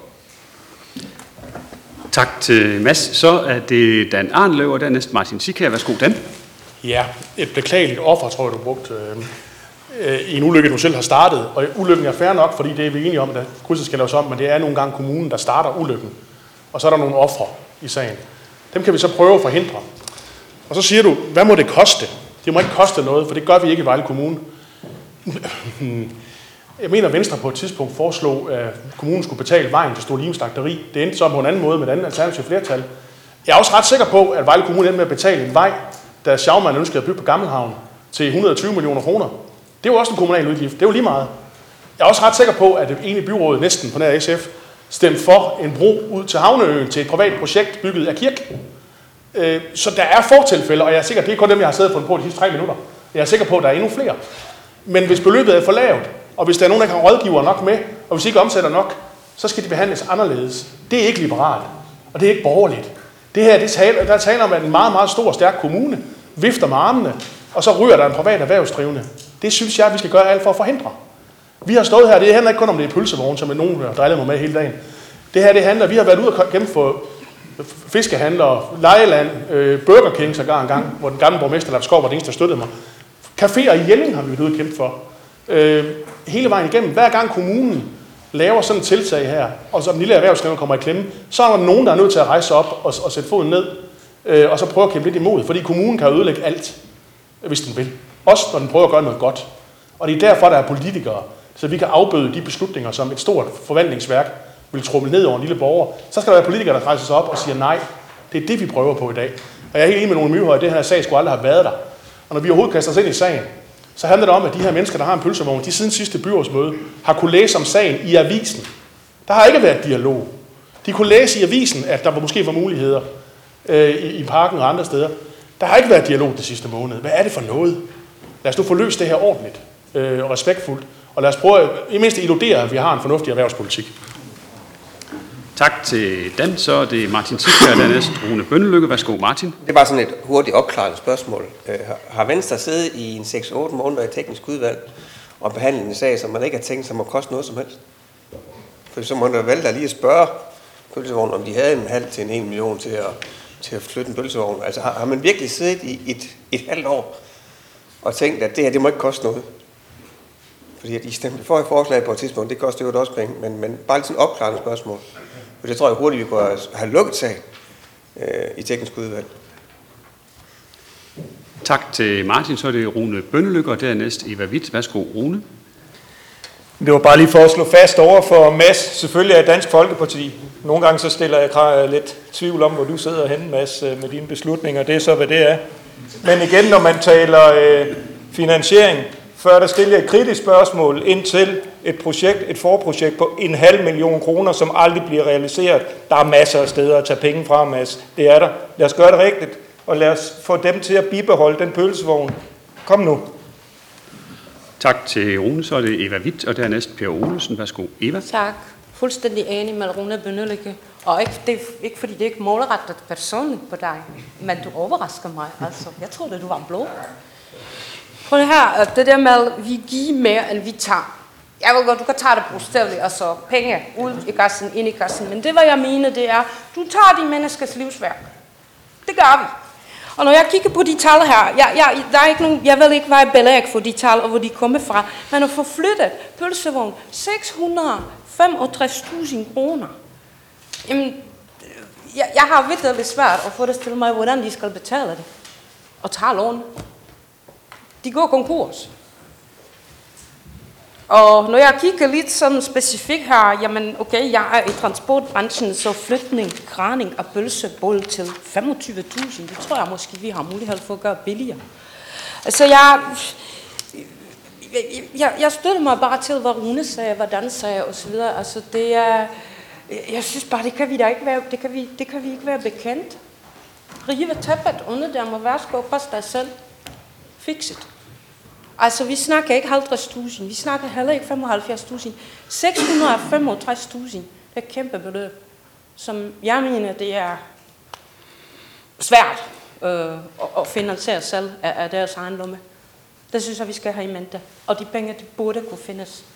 Speaker 1: Tak til Mads. Så er det Dan Arnløv, og dernæst Martin Sikær. Værsgo, Dan.
Speaker 2: Ja, et beklageligt offer, tror jeg, du brugte øh, i en ulykke, du selv har startet. Og ulykken er fair nok, fordi det er vi enige om, at krydset skal laves om, men det er nogle gange kommunen, der starter ulykken. Og så er der nogle ofre i sagen. Dem kan vi så prøve at forhindre. Og så siger du, hvad må det koste? Det må ikke koste noget, for det gør vi ikke i Vejle Kommune. Jeg mener, at Venstre på et tidspunkt foreslog, at kommunen skulle betale vejen til Storlimes slagteri. Det endte så på en anden måde med et andet alternativt flertal. Jeg er også ret sikker på, at Vejle Kommune endte med at betale en vej, da Schaumann ønskede at bygge på Gammelhavn til et hundrede og tyve millioner kroner. Det var også en kommunal udgift. Det var lige meget. Jeg er også ret sikker på, at det ene byråd næsten på nær S F stemte for en bro ud til Havneøen til et privat projekt bygget af Kirk. Så der er fortilfælde, og jeg er sikker, det er kun dem, jeg har siddet på på de sidste tre minutter. Jeg er sikker på, at der er endnu flere. Men hvis beløbet er for lavt, og hvis der er nogen, der kan have rådgiver nok med, og hvis ikke omsætter nok, så skal de behandles anderledes. Det er ikke liberalt, og det er ikke borgerligt. Det her, det taler, der taler om, at en meget, meget stor og stærk kommune vifter med armene, og så ryger der en privat erhvervsdrivende. Det synes jeg, vi skal gøre alt for at forhindre. Vi har stået her, det handler ikke kun om det er pølsevogn, som er nogen, der driller mig med hele dagen. Det her, det handler, vi har været ude og gennemføre fiskehandlere, Lejeland, øh, Burger King sågar en gang, hvor den gamle borgmester Lars Skov var den eneste, der støttede mig. Caféer i Jelling har vi været ude og kæmpe for. Øh, hele vejen igennem. Hver gang kommunen laver sådan et tiltag her, og så den lille erhvervsdrivende kommer i klemme, så er der nogen, der er nødt til at rejse op og, og sætte foden ned, øh, og så prøve at kæmpe lidt imod. Fordi kommunen kan ødelægge alt, hvis den vil. Også når den prøver at gøre noget godt. Og det er derfor, der er politikere, så vi kan afbøde de beslutninger, som et stort forvaltningsværk vil trumle ned over en lille borger. Så skal der være politikere, der rejser sig op og siger nej. Det er det, vi prøver på i dag. Og jeg er helt enig med nogle Myrhøj, at det her sag skulle aldrig have været der. Og når vi overhovedet kaster os ind i sagen, så handler det om, at de her mennesker, der har en pølsevogn, de siden sidste byrådsmøde, har kunne læse om sagen i avisen. Der har ikke været dialog. De kunne læse i avisen, at der måske var muligheder øh, i, i parken og andre steder. Der har ikke været dialog det sidste måned. Hvad er det for noget? Lad os nu få løst det her ordentligt øh, og respektfuldt. Og lad os prøve at i mindst illudere, at vi har en fornuftig erhvervspolitik.
Speaker 1: Tak til Dan. Så er det Martin Sikær, dernæst Rune Bønnelykke. Værsgo, Martin.
Speaker 9: Det er bare sådan et hurtigt opklarende spørgsmål. Har Venstre siddet i en seks otte måneder i teknisk udvalg og behandlet en sag, som man ikke har tænkt sig må koste noget som helst? For så må man valgte lige at spørge pølsevognen, om de havde en halv til en en million til at, til at flytte en pølsevogn. Altså har, har man virkelig siddet i et, et halvt år og tænkt, at det her, det må ikke koste noget? Fordi at I stemte for et forslag på et tidspunkt, det koster jo også penge, men, men bare lidt sådan opklarende spørgsmål. For det tror jeg hurtigt, vi kunne have lukket sagen øh, i teknisk udvalg.
Speaker 1: Tak til Martin. Så er det Rune Bønnelykke, og dernæst Eva Witt. Værsgo, Rune.
Speaker 10: Det var bare lige for at slå fast over for Mads. Selvfølgelig er Dansk Folkeparti. Nogle gange så stiller jeg lidt tvivl om, hvor du sidder henne, Mads, med dine beslutninger. Det er så, hvad det er. Men igen, når man taler øh, finansiering, før der stiller jeg et kritisk spørgsmål ind til et projekt, et forprojekt på en halv million kroner, som aldrig bliver realiseret. Der er masser af steder at tage penge fra, Mads. Det er der. Lad os gøre det rigtigt, og lad os få dem til at bibeholde den pølsevogn. Kom nu.
Speaker 1: Tak til Rune. Så er det Eva Witt, og dernæst Per Olesen. Værsgo, Eva.
Speaker 6: Tak. Fuldstændig enig med Rune Bønnelykke. Og ikke, det er ikke fordi det er ikke målrettet personligt på dig, men du overrasker mig. Altså, jeg troede, du var en blå. Prøv det her, det der med, at vi giver mere, end vi tager. Jeg ved godt, du kan tage det bogstaveligt, altså penge ud i kassen, ind i kassen. Men det, hvad jeg mener, det er, du tager de menneskers livsværk. Det gør vi. Og når jeg kigger på de tal her, jeg, jeg, der er ikke nogen, jeg ved ikke, hvad er belæg for de tal, og hvor de kommer fra. Man har forflyttet pølsevogn seks hundrede og femogtres tusind kroner. Jamen, jeg, jeg har virkelig svært at forestille mig, hvordan de skal betale det. Og tage lån. De går konkurs. Og når jeg kigger lidt sådan specifikt her, jamen okay, jeg er i transportbranchen, så flytning, kraning af pølsebål til femogtyve tusind, det tror jeg måske, vi har mulighed for at gøre billigere. Altså jeg, jeg, jeg støtter mig bare til, hvad Rune sagde, hvad Dan sagde osv. Altså det er, jeg synes bare, det kan vi da ikke være, det kan vi, det kan vi ikke være bekendt. Rive tæppet under der må værsgo, pas dig selv. Fix it. Altså, vi snakker ikke halvtreds tusind, vi snakker heller ikke femoghalvfjerds tusind. seks hundrede og femogtres tusind, det er et kæmpe beløb, som jeg mener, det er svært øh, at finansiere selv af, af deres egen lomme. Det synes jeg, vi skal have i mente. Og de penge, de burde kunne findes.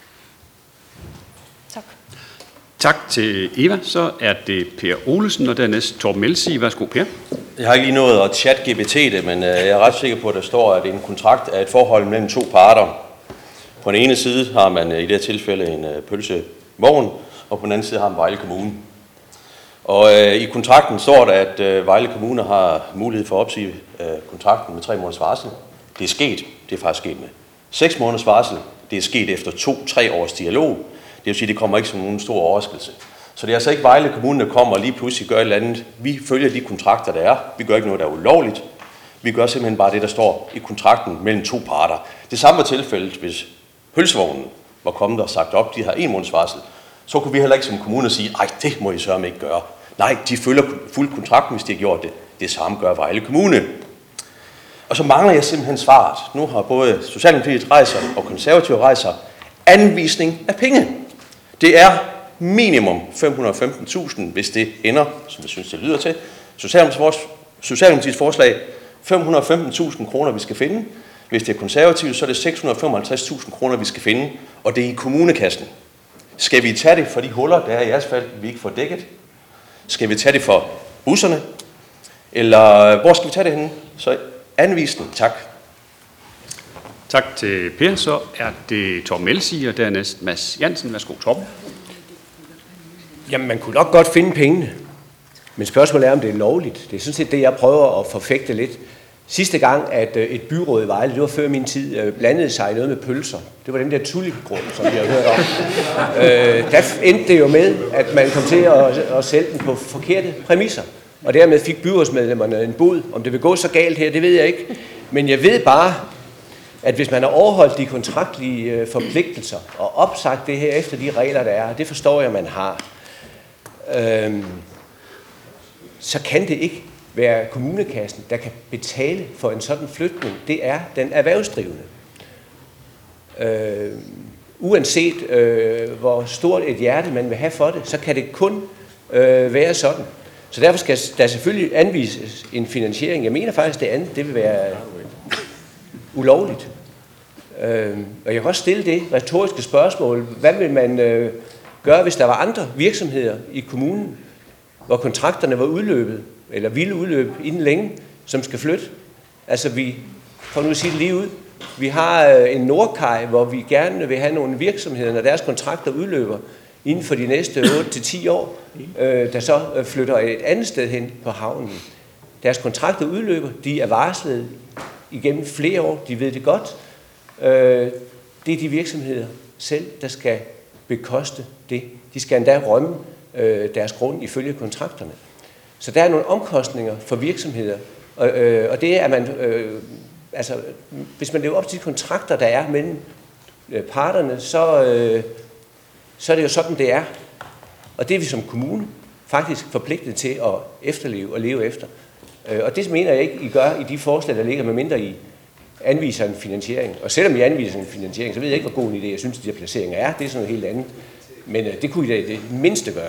Speaker 6: Tak.
Speaker 1: Tak til Eva. Så er det Per Olesen, og dernæst Torben Elsie. Værsgo, Per.
Speaker 5: Jeg har ikke lige nået at chat G P T det, men jeg er ret sikker på, at der står, at en kontrakt er et forhold mellem to parter. På den ene side har man i det her tilfælde en pølsevogn, og på den anden side har man Vejle Kommune. Og øh, i kontrakten står der, at øh, Vejle Kommune har mulighed for at opsige øh, kontrakten med tre måneders varsel. Det er sket. Det er faktisk sket med seks måneders varsel. Det er sket efter to-tre års dialog. Det vil sige, at det kommer ikke som nogen stor overraskelse. Så det er altså ikke Vejle Kommune, der kommer og lige pludselig gør et eller andet. Vi følger de kontrakter, der er. Vi gør ikke noget, der er ulovligt. Vi gør simpelthen bare det, der står i kontrakten mellem to parter. Det samme var tilfældet, hvis pølsevognen var kommet og sagt op, de har en måneds varsel. Så kunne vi heller ikke som kommune sige, ej, det må I sørme ikke gøre. Nej, de følger fuld kontrakten, hvis de har gjort det. Det samme gør Vejle Kommune. Og så mangler jeg simpelthen svaret. Nu har både Socialdemokratiet rejser og Konservative rejser anvisning af penge. Det er minimum fem hundrede og femten tusind, hvis det ender, som jeg synes, det lyder til. Socialdemokratiets forslag, fem hundrede og femten tusind kroner, vi skal finde. Hvis det er konservativt, så er det seks hundrede og femoghalvtreds tusind kroner, vi skal finde, og det er i kommunekassen. Skal vi tage det for de huller, der er i asfalt, vi ikke får dækket? Skal vi tage det for busserne? Eller hvor skal vi tage det henne? Så anvisning, tak.
Speaker 1: Tak til Per. Så er det Torben Elsie, og dernæst Mads Jansen. Værsgo, Torben.
Speaker 11: Jamen, man kunne nok godt finde pengene. Men spørgsmålet er, om det er lovligt. Det er sådan set det, jeg prøver at forfægte lidt. Sidste gang, at et byråd i Vejle, det var før min tid, blandede sig noget med pølser. Det var den der tulipgrund, som vi har hørt om. øh, der endte det jo med, at man kom til at, at sælge den på forkerte præmisser. Og dermed fik byrådsmedlemmerne en bod. Om det vil gå så galt her, det ved jeg ikke. Men jeg ved bare, at hvis man har overholdt de kontraktlige forpligtelser og opsagt det her efter de regler, der er, det forstår jeg, man har, øh, så kan det ikke være kommunekassen, der kan betale for en sådan flytning. Det er den erhvervsdrivende. Øh, uanset øh, hvor stort et hjerte man vil have for det, så kan det kun øh, være sådan. Så derfor skal der selvfølgelig anvises en finansiering. Jeg mener faktisk, det andet det vil være ulovligt. Øh, og jeg kan også stille det retoriske spørgsmål. Hvad vil man øh, gøre, hvis der var andre virksomheder i kommunen, hvor kontrakterne var udløbet, eller ville udløbe inden længe, som skal flytte? Altså vi, for nu at sige det lige ud, Vi har øh, en Nordkaj, hvor vi gerne vil have nogle virksomheder, når deres kontrakter udløber inden for de næste otte til ti år, øh, der så øh, flytter et andet sted hen på havnen. Deres kontrakter udløber, de er varslet igennem flere år, de ved det godt. Øh, det er de virksomheder selv, der skal bekoste det. De skal endda rømme øh, deres grund ifølge kontrakterne. Så der er nogle omkostninger for virksomheder, og, øh, og det er man, øh, altså hvis man lever op til de kontrakter, der er mellem øh, parterne, så, øh, så er det jo sådan, det er. Og det er vi som kommune faktisk forpligtet til at efterleve og leve efter. Øh, og det mener jeg ikke, I gør i de forslag, der ligger, med mindre I anviser en finansiering. Og selvom I anviser en finansiering, så ved jeg ikke, hvor god en idé jeg synes, at de her placeringer er. Det er sådan noget helt andet. Men øh, det kunne I da det mindste gøre.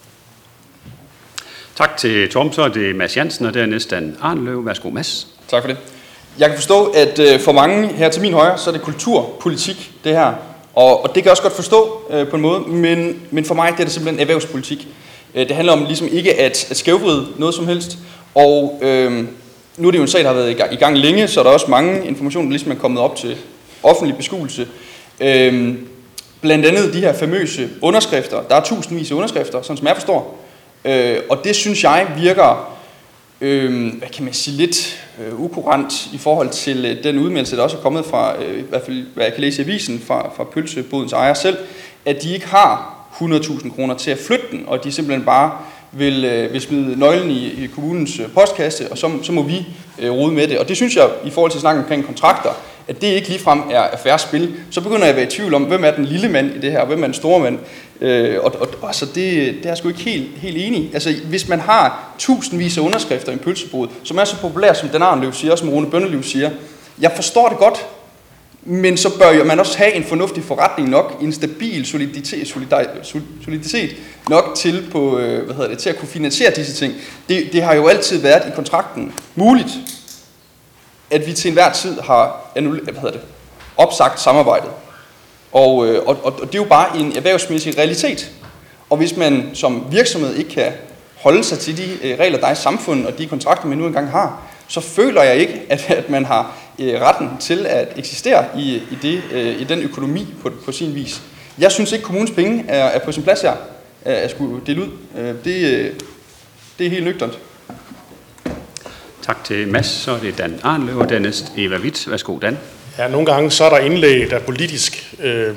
Speaker 1: Tak til Torben, så er det Mads Jansen, og dernæst Dan Arnløv. Værsgo, Mads.
Speaker 8: Tak for det. Jeg kan forstå, at øh, for mange her til min højre, så er det kulturpolitik, det her. Og, og det kan jeg også godt forstå øh, på en måde, men, men for mig det er det simpelthen erhvervspolitik. Øh, det handler om ligesom ikke at, at skævvride noget som helst. Og øh, nu er det jo en sag, der har været i gang, i gang længe, så er der også mange informationer, der ligesom er kommet op til offentlig beskuelse. Øh, blandt andet de her famøse underskrifter. Der er tusindvis af underskrifter, sådan som jeg forstår. Øh, og det synes jeg virker, øh, hvad kan man sige, lidt øh, ukurant i forhold til øh, den udmeldelse, der også er kommet fra, øh, i hvert fald hvad jeg kan læse i avisen, fra, fra pølsebodens ejer selv, at de ikke har hundrede tusind kroner til at flytte den, og de simpelthen bare vil, øh, vil smide nøglen i, i kommunens øh, postkasse, og så, så må vi øh, rode med det. Og det synes jeg, i forhold til snakken omkring kontrakter, at det ikke ligefrem er, er fair spil. Så begynder jeg at være i tvivl om, hvem er den lille mand i det her, og hvem er den store mand. Øh, og og altså det, det er jeg sgu ikke helt, helt enig i. Altså, hvis man har tusindvis af underskrifter i en pølsebod, som er så populær, som Dan Arnløv siger, og som Rune Bønneliv siger, jeg forstår det godt, men så bør man også have en fornuftig forretning nok, en stabil soliditet, soliditet nok til, på, hvad hedder det, til at kunne finansiere disse ting. Det, det har jo altid været i kontrakten muligt, at vi til enhver tid har hvad hedder det, opsagt samarbejdet. Og, og, og det er jo bare en erhvervsmæssig realitet. Og hvis man som virksomhed ikke kan holde sig til de regler, der er i samfundet, og de kontrakter, man nu engang har, så føler jeg ikke, at, at man har retten til at eksistere i, i, det, i den økonomi på, på sin vis. Jeg synes ikke, kommunens penge er, er på sin plads her, at skulle dele ud. Det, det er helt nøgternt.
Speaker 1: Tak til Mads, så er det Dan Arnløv, og dernæst Eva Witt. Værsgo, Dan.
Speaker 2: Ja, nogle gange så er der indlæg, der politisk øh,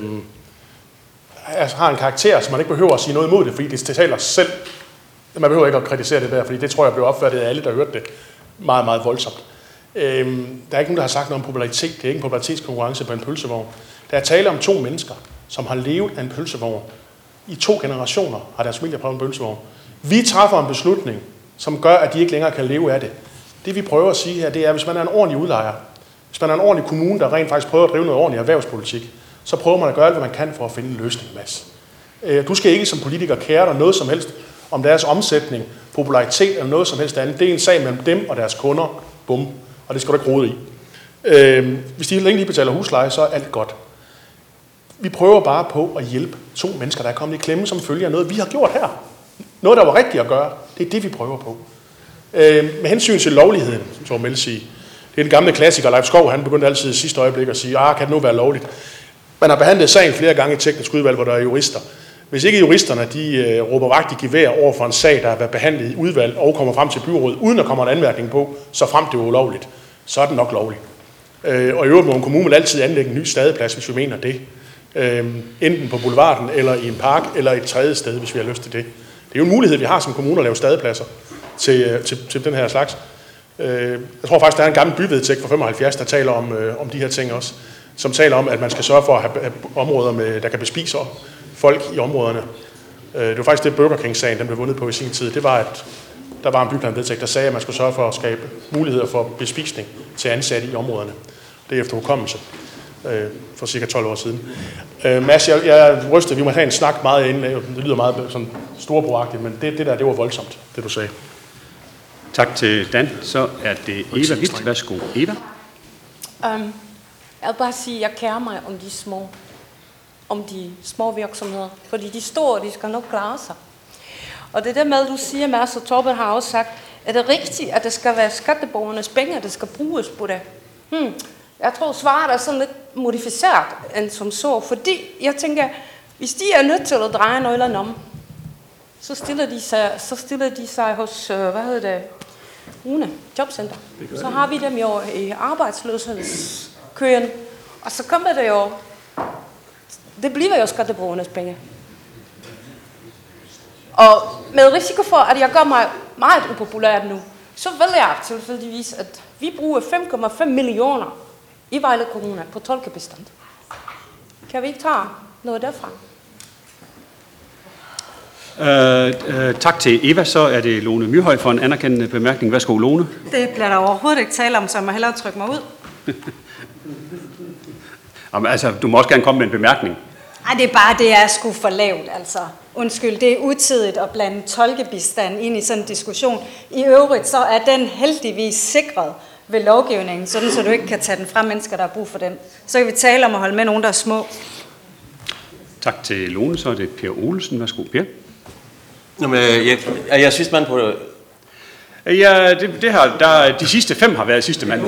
Speaker 2: altså har en karakter, så man ikke behøver at sige noget imod det, fordi det taler selv. Man behøver ikke at kritisere det der, fordi det tror jeg blev opfattet af alle, der hørte det meget, meget voldsomt. Øh, der er ikke nogen, der har sagt noget om popularitet. Det er ikke en popularitetskonkurrence på en pølsevogn. Der er tale om to mennesker, som har levet af en pølsevogn. I to generationer har deres familie prøvet en pølsevogn. Vi træffer en beslutning, som gør, at de ikke længere kan leve af det. Det vi prøver at sige her, det er, at hvis man er en ordentlig udlejer, hvis man er en ordentlig kommune, der rent faktisk prøver at drive noget ordentlig erhvervspolitik, så prøver man at gøre alt, hvad man kan for at finde en løsning, Mads. Du skal ikke som politiker kære dig noget som helst om deres omsætning, popularitet eller noget som helst andet. Det er en sag mellem dem og deres kunder. Bum. Og det skal du ikke rode i. Hvis de længe lige betaler husleje, så er alt godt. Vi prøver bare på at hjælpe to mennesker, der er kommet i klemme, som følger noget, vi har gjort her. Noget, der var rigtigt at gøre. Det er det, vi prøver på. Med hensyn til lovligheden, som Torben vil sige, det er den gamle klassiker, Leif Skov, han begyndte altid i sidste øjeblik at sige, ah, kan det nu være lovligt? Man har behandlet sagen flere gange i teknisk udvalg, hvor der er jurister. Hvis ikke juristerne, de uh, råber vagt i gevær over for en sag, der har været behandlet i udvalg og kommer frem til byrådet, uden at komme en anmærkning på, så frem det er ulovligt, så er den nok lovlig. Uh, og i øvrigt må en kommune vil altid anlægge en ny stadeplads, hvis vi mener det. Uh, enten på boulevarden, eller i en park, eller et tredje sted, hvis vi har lyst til det. Det er jo en mulighed, vi har som kommune at lave stadepladser til, til, til den her slags. Jeg tror faktisk, der er en gammel byvedtægt fra femoghalvfjerds, der taler om, øh, om de her ting også, som taler om, at man skal sørge for at have, have områder, med, der kan bespise folk i områderne. Det var faktisk det, Burger King-sagen, den blev vundet på i sin tid. Det var, at der var en byplanvedtægt, der sagde, at man skulle sørge for at skabe muligheder for bespisning til ansatte i områderne. Det er efter hukommelse øh, for cirka tolv år siden. Øh, Mads, jeg, jeg rystede, vi må have en snak meget inden. Det lyder meget sådan storbrugagtigt, men det, det der, det var voldsomt, det du sagde.
Speaker 1: Tak til Dan. Så er det Eva Witt. Værsgo, Eva.
Speaker 6: Um, jeg vil bare sige, at jeg kærer mig om de små, om de små virksomheder. Fordi de store, de skal nok klare sig. Og det der med, du siger, Mads og Torben har også sagt, er det rigtigt, at det skal være skatteborgernes penge, der skal bruges på det? Hmm. Jeg tror, svaret er sådan lidt modificeret end som så, fordi jeg tænker, hvis de er nødt til at dreje nøglerne om, så stiller de sig, så stiller de sig hos, hvad hedder det, Rune, Jobcenter. Så har vi dem jo i arbejdsløshedskøen, og så kommer det jo, det bliver jo skattebrugernes penge. Og med risiko for, at jeg gør mig meget upopulært nu, så vil jeg tilfældigvis, at vi bruger fem komma fem millioner i Vejle Kommune på tolkebestand. Kan vi ikke tage noget derfra?
Speaker 1: Uh, uh, tak til Eva. Så er det Lone Myrhøj for en anerkendende bemærkning. Værsgo, Lone.
Speaker 7: Det bliver der overhovedet ikke tale om, så jeg må hellere trykke mig ud.
Speaker 1: Jamen, altså, du må også gerne komme med en bemærkning.
Speaker 7: Ej, det er bare, det er sgu for lavt, altså. Undskyld, det er utidigt at blande tolkebistand ind i sådan en diskussion. I øvrigt, så er den heldigvis sikret ved lovgivningen, sådan så du ikke kan tage den fra mennesker, der har brug for den. Så kan vi tale om at holde med nogen, der er små.
Speaker 1: Tak til Lone. Så er det Per Olsen. Værsgo, Per.
Speaker 5: Nå, men, jeg, er jeg sidste mand på det?
Speaker 1: Ja, det, det her, der, de sidste fem har været sidste mand.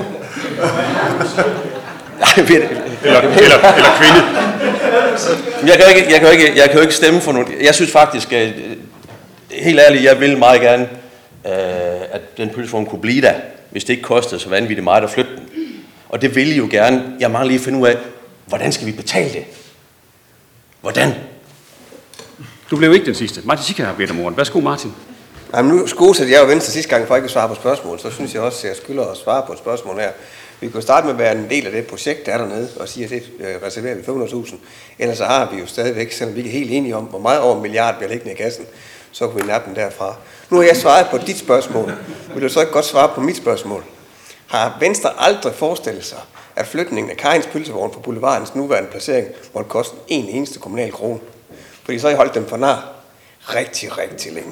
Speaker 1: eller, eller, eller kvinde.
Speaker 5: Jeg kan, jo ikke, jeg, kan jo ikke, jeg kan jo ikke stemme for nogen. Jeg synes faktisk, at, helt ærligt, jeg vil meget gerne, at den pølsevogn kunne blive der, hvis det ikke kostede så vanvittigt meget at flytte den. Og det vil I jo gerne. Jeg mangler lige at finde ud af, hvordan skal vi betale det? Hvordan?
Speaker 1: Du blev ikke den sidste. Martin Sikker har bedt om ordet. Værsgo, Martin.
Speaker 9: Jamen nu skosede jeg jo Venstre sidste gang for ikke at svare på spørgsmål, så synes jeg også, at jeg skylder at svare på et spørgsmål her. Vi kan starte med at være en del af det projekt, der er dernede, og sige, at det øh, reserverer vi fem hundrede tusind. Ellers så har vi jo stadigvæk, selvom vi ikke er helt enige om, hvor meget over en milliard bliver liggende i kassen, så kan vi nappe den derfra. Nu har jeg svaret på dit spørgsmål. Vil du så ikke godt svare på mit spørgsmål? Har Venstre aldrig forestillet sig, at flytningen af Kains pølsevogn på boulevardens nuværende placering måtte koste en eneste kommunal krone? Fordi så har I holdt dem for nar rigtig, rigtig længe.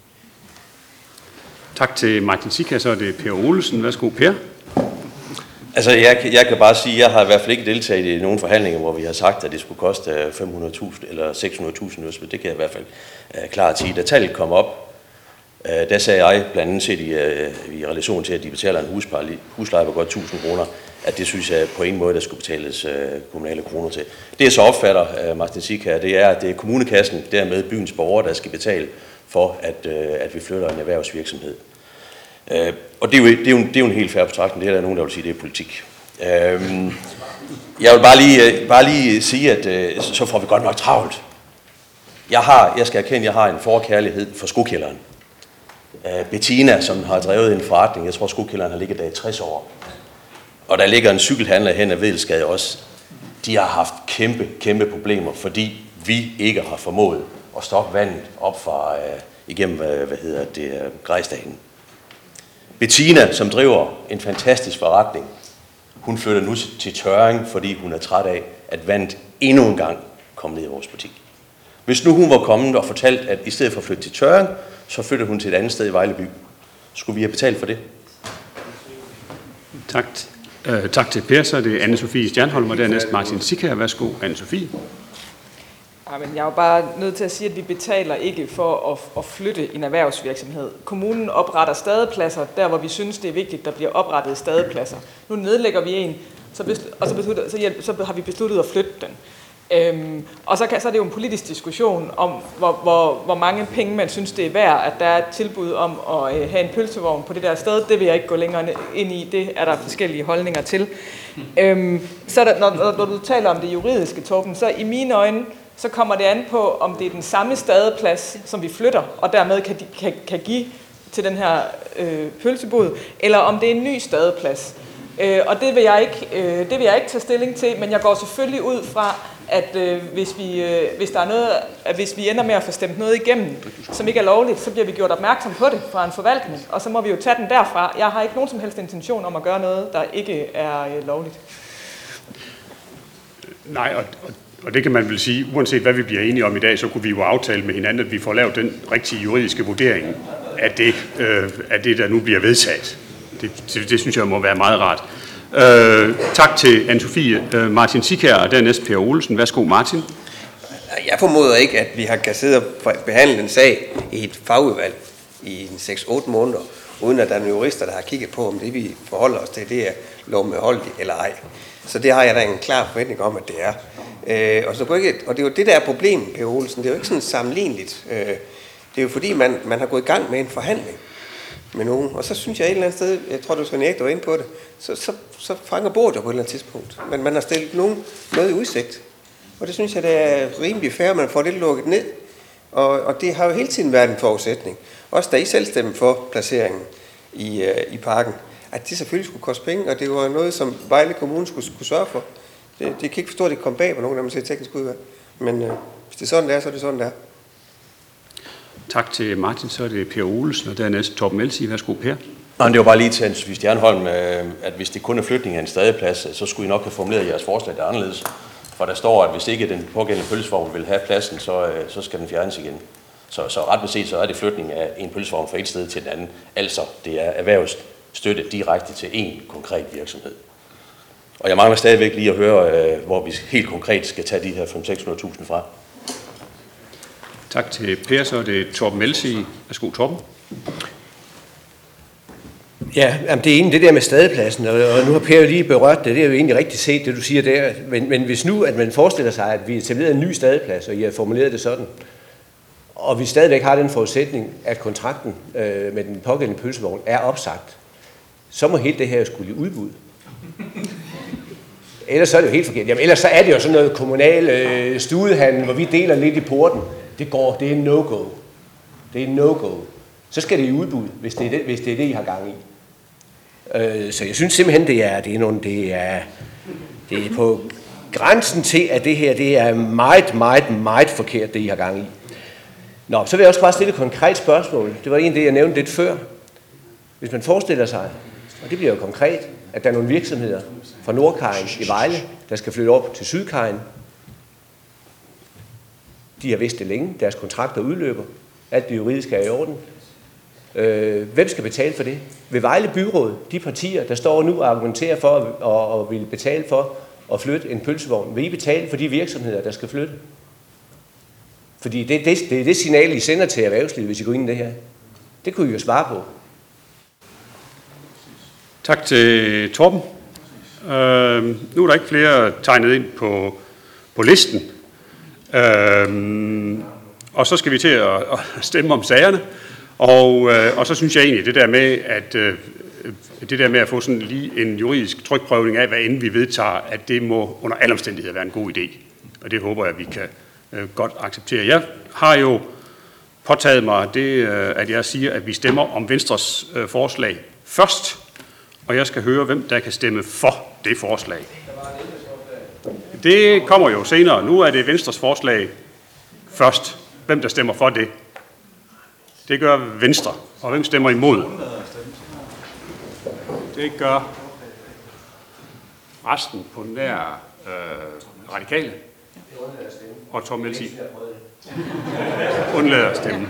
Speaker 1: Tak til Martin Sikker. Så er det Per Olsen. Værsgo, Per.
Speaker 5: Altså, jeg, jeg kan bare sige, at jeg har i hvert fald ikke deltaget i nogen forhandlinger, hvor vi har sagt, at det skulle koste fem hundrede tusind eller seks hundrede tusind. Det kan jeg i hvert fald uh, klart sige. Da tallet kom op, uh, der sagde jeg blandt andet set i, uh, i relation til, at de betaler en husleje, husleje på godt tusind kroner, at det synes jeg på ingen måde, der skulle betales uh, kommunale kroner til. Det jeg så opfatter, uh, Martin Sikker her, det er, at det er kommunekassen, dermed byens borgere, der skal betale for, at, uh, at vi flytter en erhvervsvirksomhed. Uh, og det er, jo, det, er jo, det er jo en helt fair betragtning. Det er der nogen, der vil sige, det er politik. Uh, jeg vil bare lige, uh, bare lige sige, at uh, så får vi godt nok travlt. Jeg, har, jeg skal erkende, at jeg har en forkærlighed for skokælderen. Uh, Bettina, som har drevet en forretning, jeg tror, skokælderen har ligget der i tres år. Og der ligger en cykelhandler hen ad Vedelsgade også. De har haft kæmpe, kæmpe problemer, fordi vi ikke har formået at stoppe vandet op fra uh, igennem, hvad, hvad hedder det, uh, Grejsdagen. Bettina, som driver en fantastisk forretning, hun flytter nu til Tørring, fordi hun er træt af, at vandet endnu en gang kom ned i vores butik. Hvis nu hun var kommet og fortalt, at i stedet for at flytte til Tørring, så flytter hun til et andet sted i Vejleby. Skulle vi have betalt for det?
Speaker 1: Tak. Øh, tak til Per. Så er det Anne-Sophie Stjernholm, og dernæst Martin Sikker. Værsgo, Anne-Sophie.
Speaker 12: Ja, men jeg er jo bare nødt til at sige, at vi betaler ikke for at, at flytte en erhvervsvirksomhed. Kommunen opretter stadepladser, der hvor vi synes, det er vigtigt, der bliver oprettet stadepladser. Nu nedlægger vi en, så, beslut, og så, beslutter, så, hjælp, så har vi besluttet at flytte den. Øhm, og så, kan, så er det jo en politisk diskussion om, hvor, hvor, hvor mange penge man synes, det er værd, at der er et tilbud om at øh, have en pølsevogn på det der sted. Det vil jeg ikke gå længere ind i. Det er der forskellige holdninger til. Øhm, så der, når, når du taler om det juridiske, Torben, så i mine øjne, så kommer det an på, om det er den samme stadeplads, som vi flytter, og dermed kan, kan, kan give til den her øh, pølsebod, eller om det er en ny stadeplads. Øh, og det vil, jeg ikke, øh, det vil jeg ikke tage stilling til, men jeg går selvfølgelig ud fra, at øh, hvis, vi, øh, hvis, der er noget, at hvis vi ender med at få stemt noget igennem, som ikke er lovligt, så bliver vi gjort opmærksom på det fra en forvaltning, og så må vi jo tage den derfra. Jeg har ikke nogen som helst intention om at gøre noget, der ikke er øh, lovligt.
Speaker 1: Nej, og, og Og det kan man vel sige, uanset hvad vi bliver enige om i dag, så kunne vi jo aftale med hinanden, at vi får lavet den rigtige juridiske vurdering af det, øh, af det der nu bliver vedtaget. Det, det, det synes jeg må være meget rart. Øh, tak til Anne-Sophie. Øh, Martin Sikker og dernæst Per Olsen. Værsgo, Martin.
Speaker 9: Jeg formoder ikke, at vi har kan sidde og behandle en sag i et fagudvalg i seks otte måneder, uden at der er nogle jurister, der har kigget på, om det vi forholder os til, det er lovmedholdeligt eller ej. Så det har jeg da en klar forventning om, at det er. Øh, og, så går ikke, og det er jo det, der er problemet, Per Olsen. Det er jo ikke sådan sammenligneligt. Øh, det er jo fordi, man, man har gået i gang med en forhandling med nogen. Og så synes jeg et eller andet sted, jeg tror, du skal nægte ind på det, så, så, så fanger bordet jo på et eller andet tidspunkt. Men man har stillet nogen noget i udsigt. Og det synes jeg, det er rimelig fair, at man får det lukket ned. Og, og det har jo hele tiden været en forudsætning. Også da I selv stemte for placeringen i, øh, i parken, at det selvfølgelig skulle koste penge, og det var noget, som Vejle Kommune skulle, skulle sørge for. Det, det kan ikke forstå, at det kom bag på nogen, når man ser teknisk udvalg. Men øh, hvis det er sådan, det er, så er det sådan, det er.
Speaker 1: Tak til Martin, så er det Per Olsen, og dernæst Torben Elsig. Værsgo, Per.
Speaker 5: Nå, det var bare lige til Anne-Sophie Stjernholm, at hvis det kun er flytning af en stadeplads, så skulle I nok have formuleret jeres forslag der anderledes. For der står, at hvis ikke den pågældende pølsevogn vil have pladsen, så, så skal den fjernes igen. Så, så ret beset, så er det flytning af en pølsevogn fra et sted til den anden. Altså, det er erhvervsstøtte direkte til én konkret virksomhed. Og jeg mangler stadigvæk lige at høre, hvor vi helt konkret skal tage de her fem hundrede til seks hundrede tusind fra.
Speaker 1: Tak til Per, så er det Torben Elsig. Værsgo, Torben.
Speaker 11: Ja, jamen det er egentlig det der med stadepladsen, og nu har Per jo lige berørt det, det er jo egentlig rigtigt set, det du siger der, men, men hvis nu, at man forestiller sig, at vi etablerer en ny stadeplads, og I har formuleret det sådan, og vi stadigvæk har den forudsætning, at kontrakten øh, med den pågældende pølsevogn er opsagt, så må helt det her jo skulle i udbud. Ellers så er det jo helt forkert. Jamen ellers så er det jo sådan noget kommunal øh, studehandel, hvor vi deler lidt i porten. Det går, det er no-go. Det er no-go. Så skal det i udbud, hvis det er det, hvis det, er det I har gang i. Øh, så jeg synes simpelthen, det er, det er, nogle, det er, det er på grænsen til, at det her det er meget, meget, meget forkert, det I har gang i. Nå, så vil jeg også bare stille et konkret spørgsmål. Det var en af det, jeg nævnte lidt før. Hvis man forestiller sig, og det bliver jo konkret, at der er nogle virksomheder fra Nordkajen i Vejle, der skal flytte op til Sydkajen. De har vidst det længe, deres kontrakter udløber, alt det juridiske er i orden. Øh, hvem skal betale for det? Ved Vejle Byråd, de partier, der står nu og argumenterer for og, og vil betale for at flytte en pølsevogn, vil I betale for de virksomheder, der skal flytte? Fordi det, det, det er det signal, I sender til erhvervslivet, hvis I går ind i det her. Det kunne I jo svare på.
Speaker 1: Tak til Torben. Øh, nu er der ikke flere tegnet ind på, på listen. Øh, og så skal vi til at, at stemme om sagerne. Og, øh, og så synes jeg egentlig, det der med at øh, det der med at få sådan lige en juridisk trykprøvning af, hvad end vi vedtager, at det må under alle omstændigheder være en god idé. Og det håber jeg, at vi kan øh, godt acceptere. Jeg har jo påtaget mig det, øh, at jeg siger, at vi stemmer om Venstres øh, forslag først, og jeg skal høre, hvem der kan stemme for det forslag. Det kommer jo senere. Nu er det Venstres forslag først. Hvem der stemmer for det? Det gør Venstre. Og hvem stemmer imod? Det gør resten på nær øh, radikale. Og Torben Elsig. Undlader at stemme.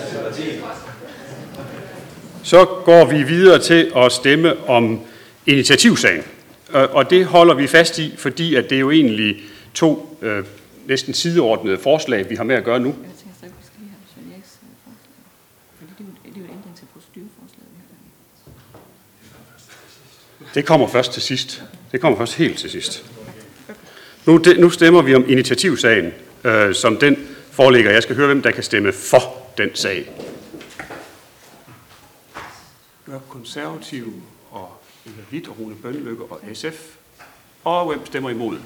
Speaker 1: Så går vi videre til at stemme om initiativsagen. Og det holder vi fast i, fordi at det er jo egentlig to øh, næsten sideordnede forslag, vi har med at gøre nu. Det kommer først til sidst. Det kommer først helt til sidst. Nu, de, nu stemmer vi om initiativsagen, øh, som den foreligger. Jeg skal høre, hvem der kan stemme for den sag. Gør Konservative og Eva Witt og Rune Bønnelykke og S F. Og hvem stemmer imod?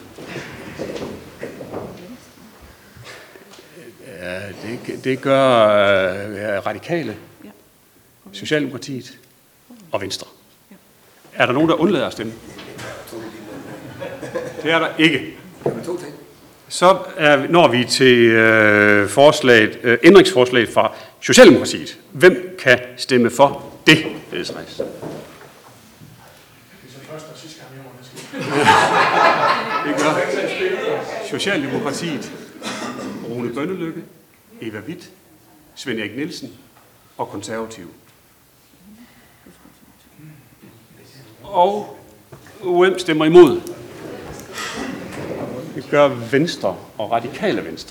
Speaker 1: Ja, det, det gør øh, Radikale, Socialdemokratiet og Venstre. Er der nogen, der undlader at stemme? Det er der ikke. Så er, når vi til øh, forslaget, øh, ændringsforslaget fra Socialdemokratiet. Hvem kan stemme for det, Bedsrejs? Det gør Socialdemokratiet, Rune Bønnelykke, Eva Witt, Svend Erik Nielsen og Konservative. Og hvem stemmer imod? Det gør Venstre og Radikale Venstre.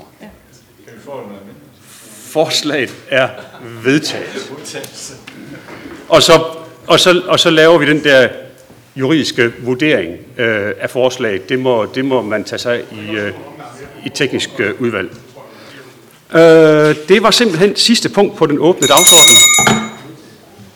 Speaker 1: Forslaget er vedtaget. Og så, og så, og så laver vi den der juridiske vurdering øh, af forslaget. Det må, det må man tage sig i, øh, i teknisk øh, udvalg. Øh, det var simpelthen sidste punkt på den åbne dagsorden.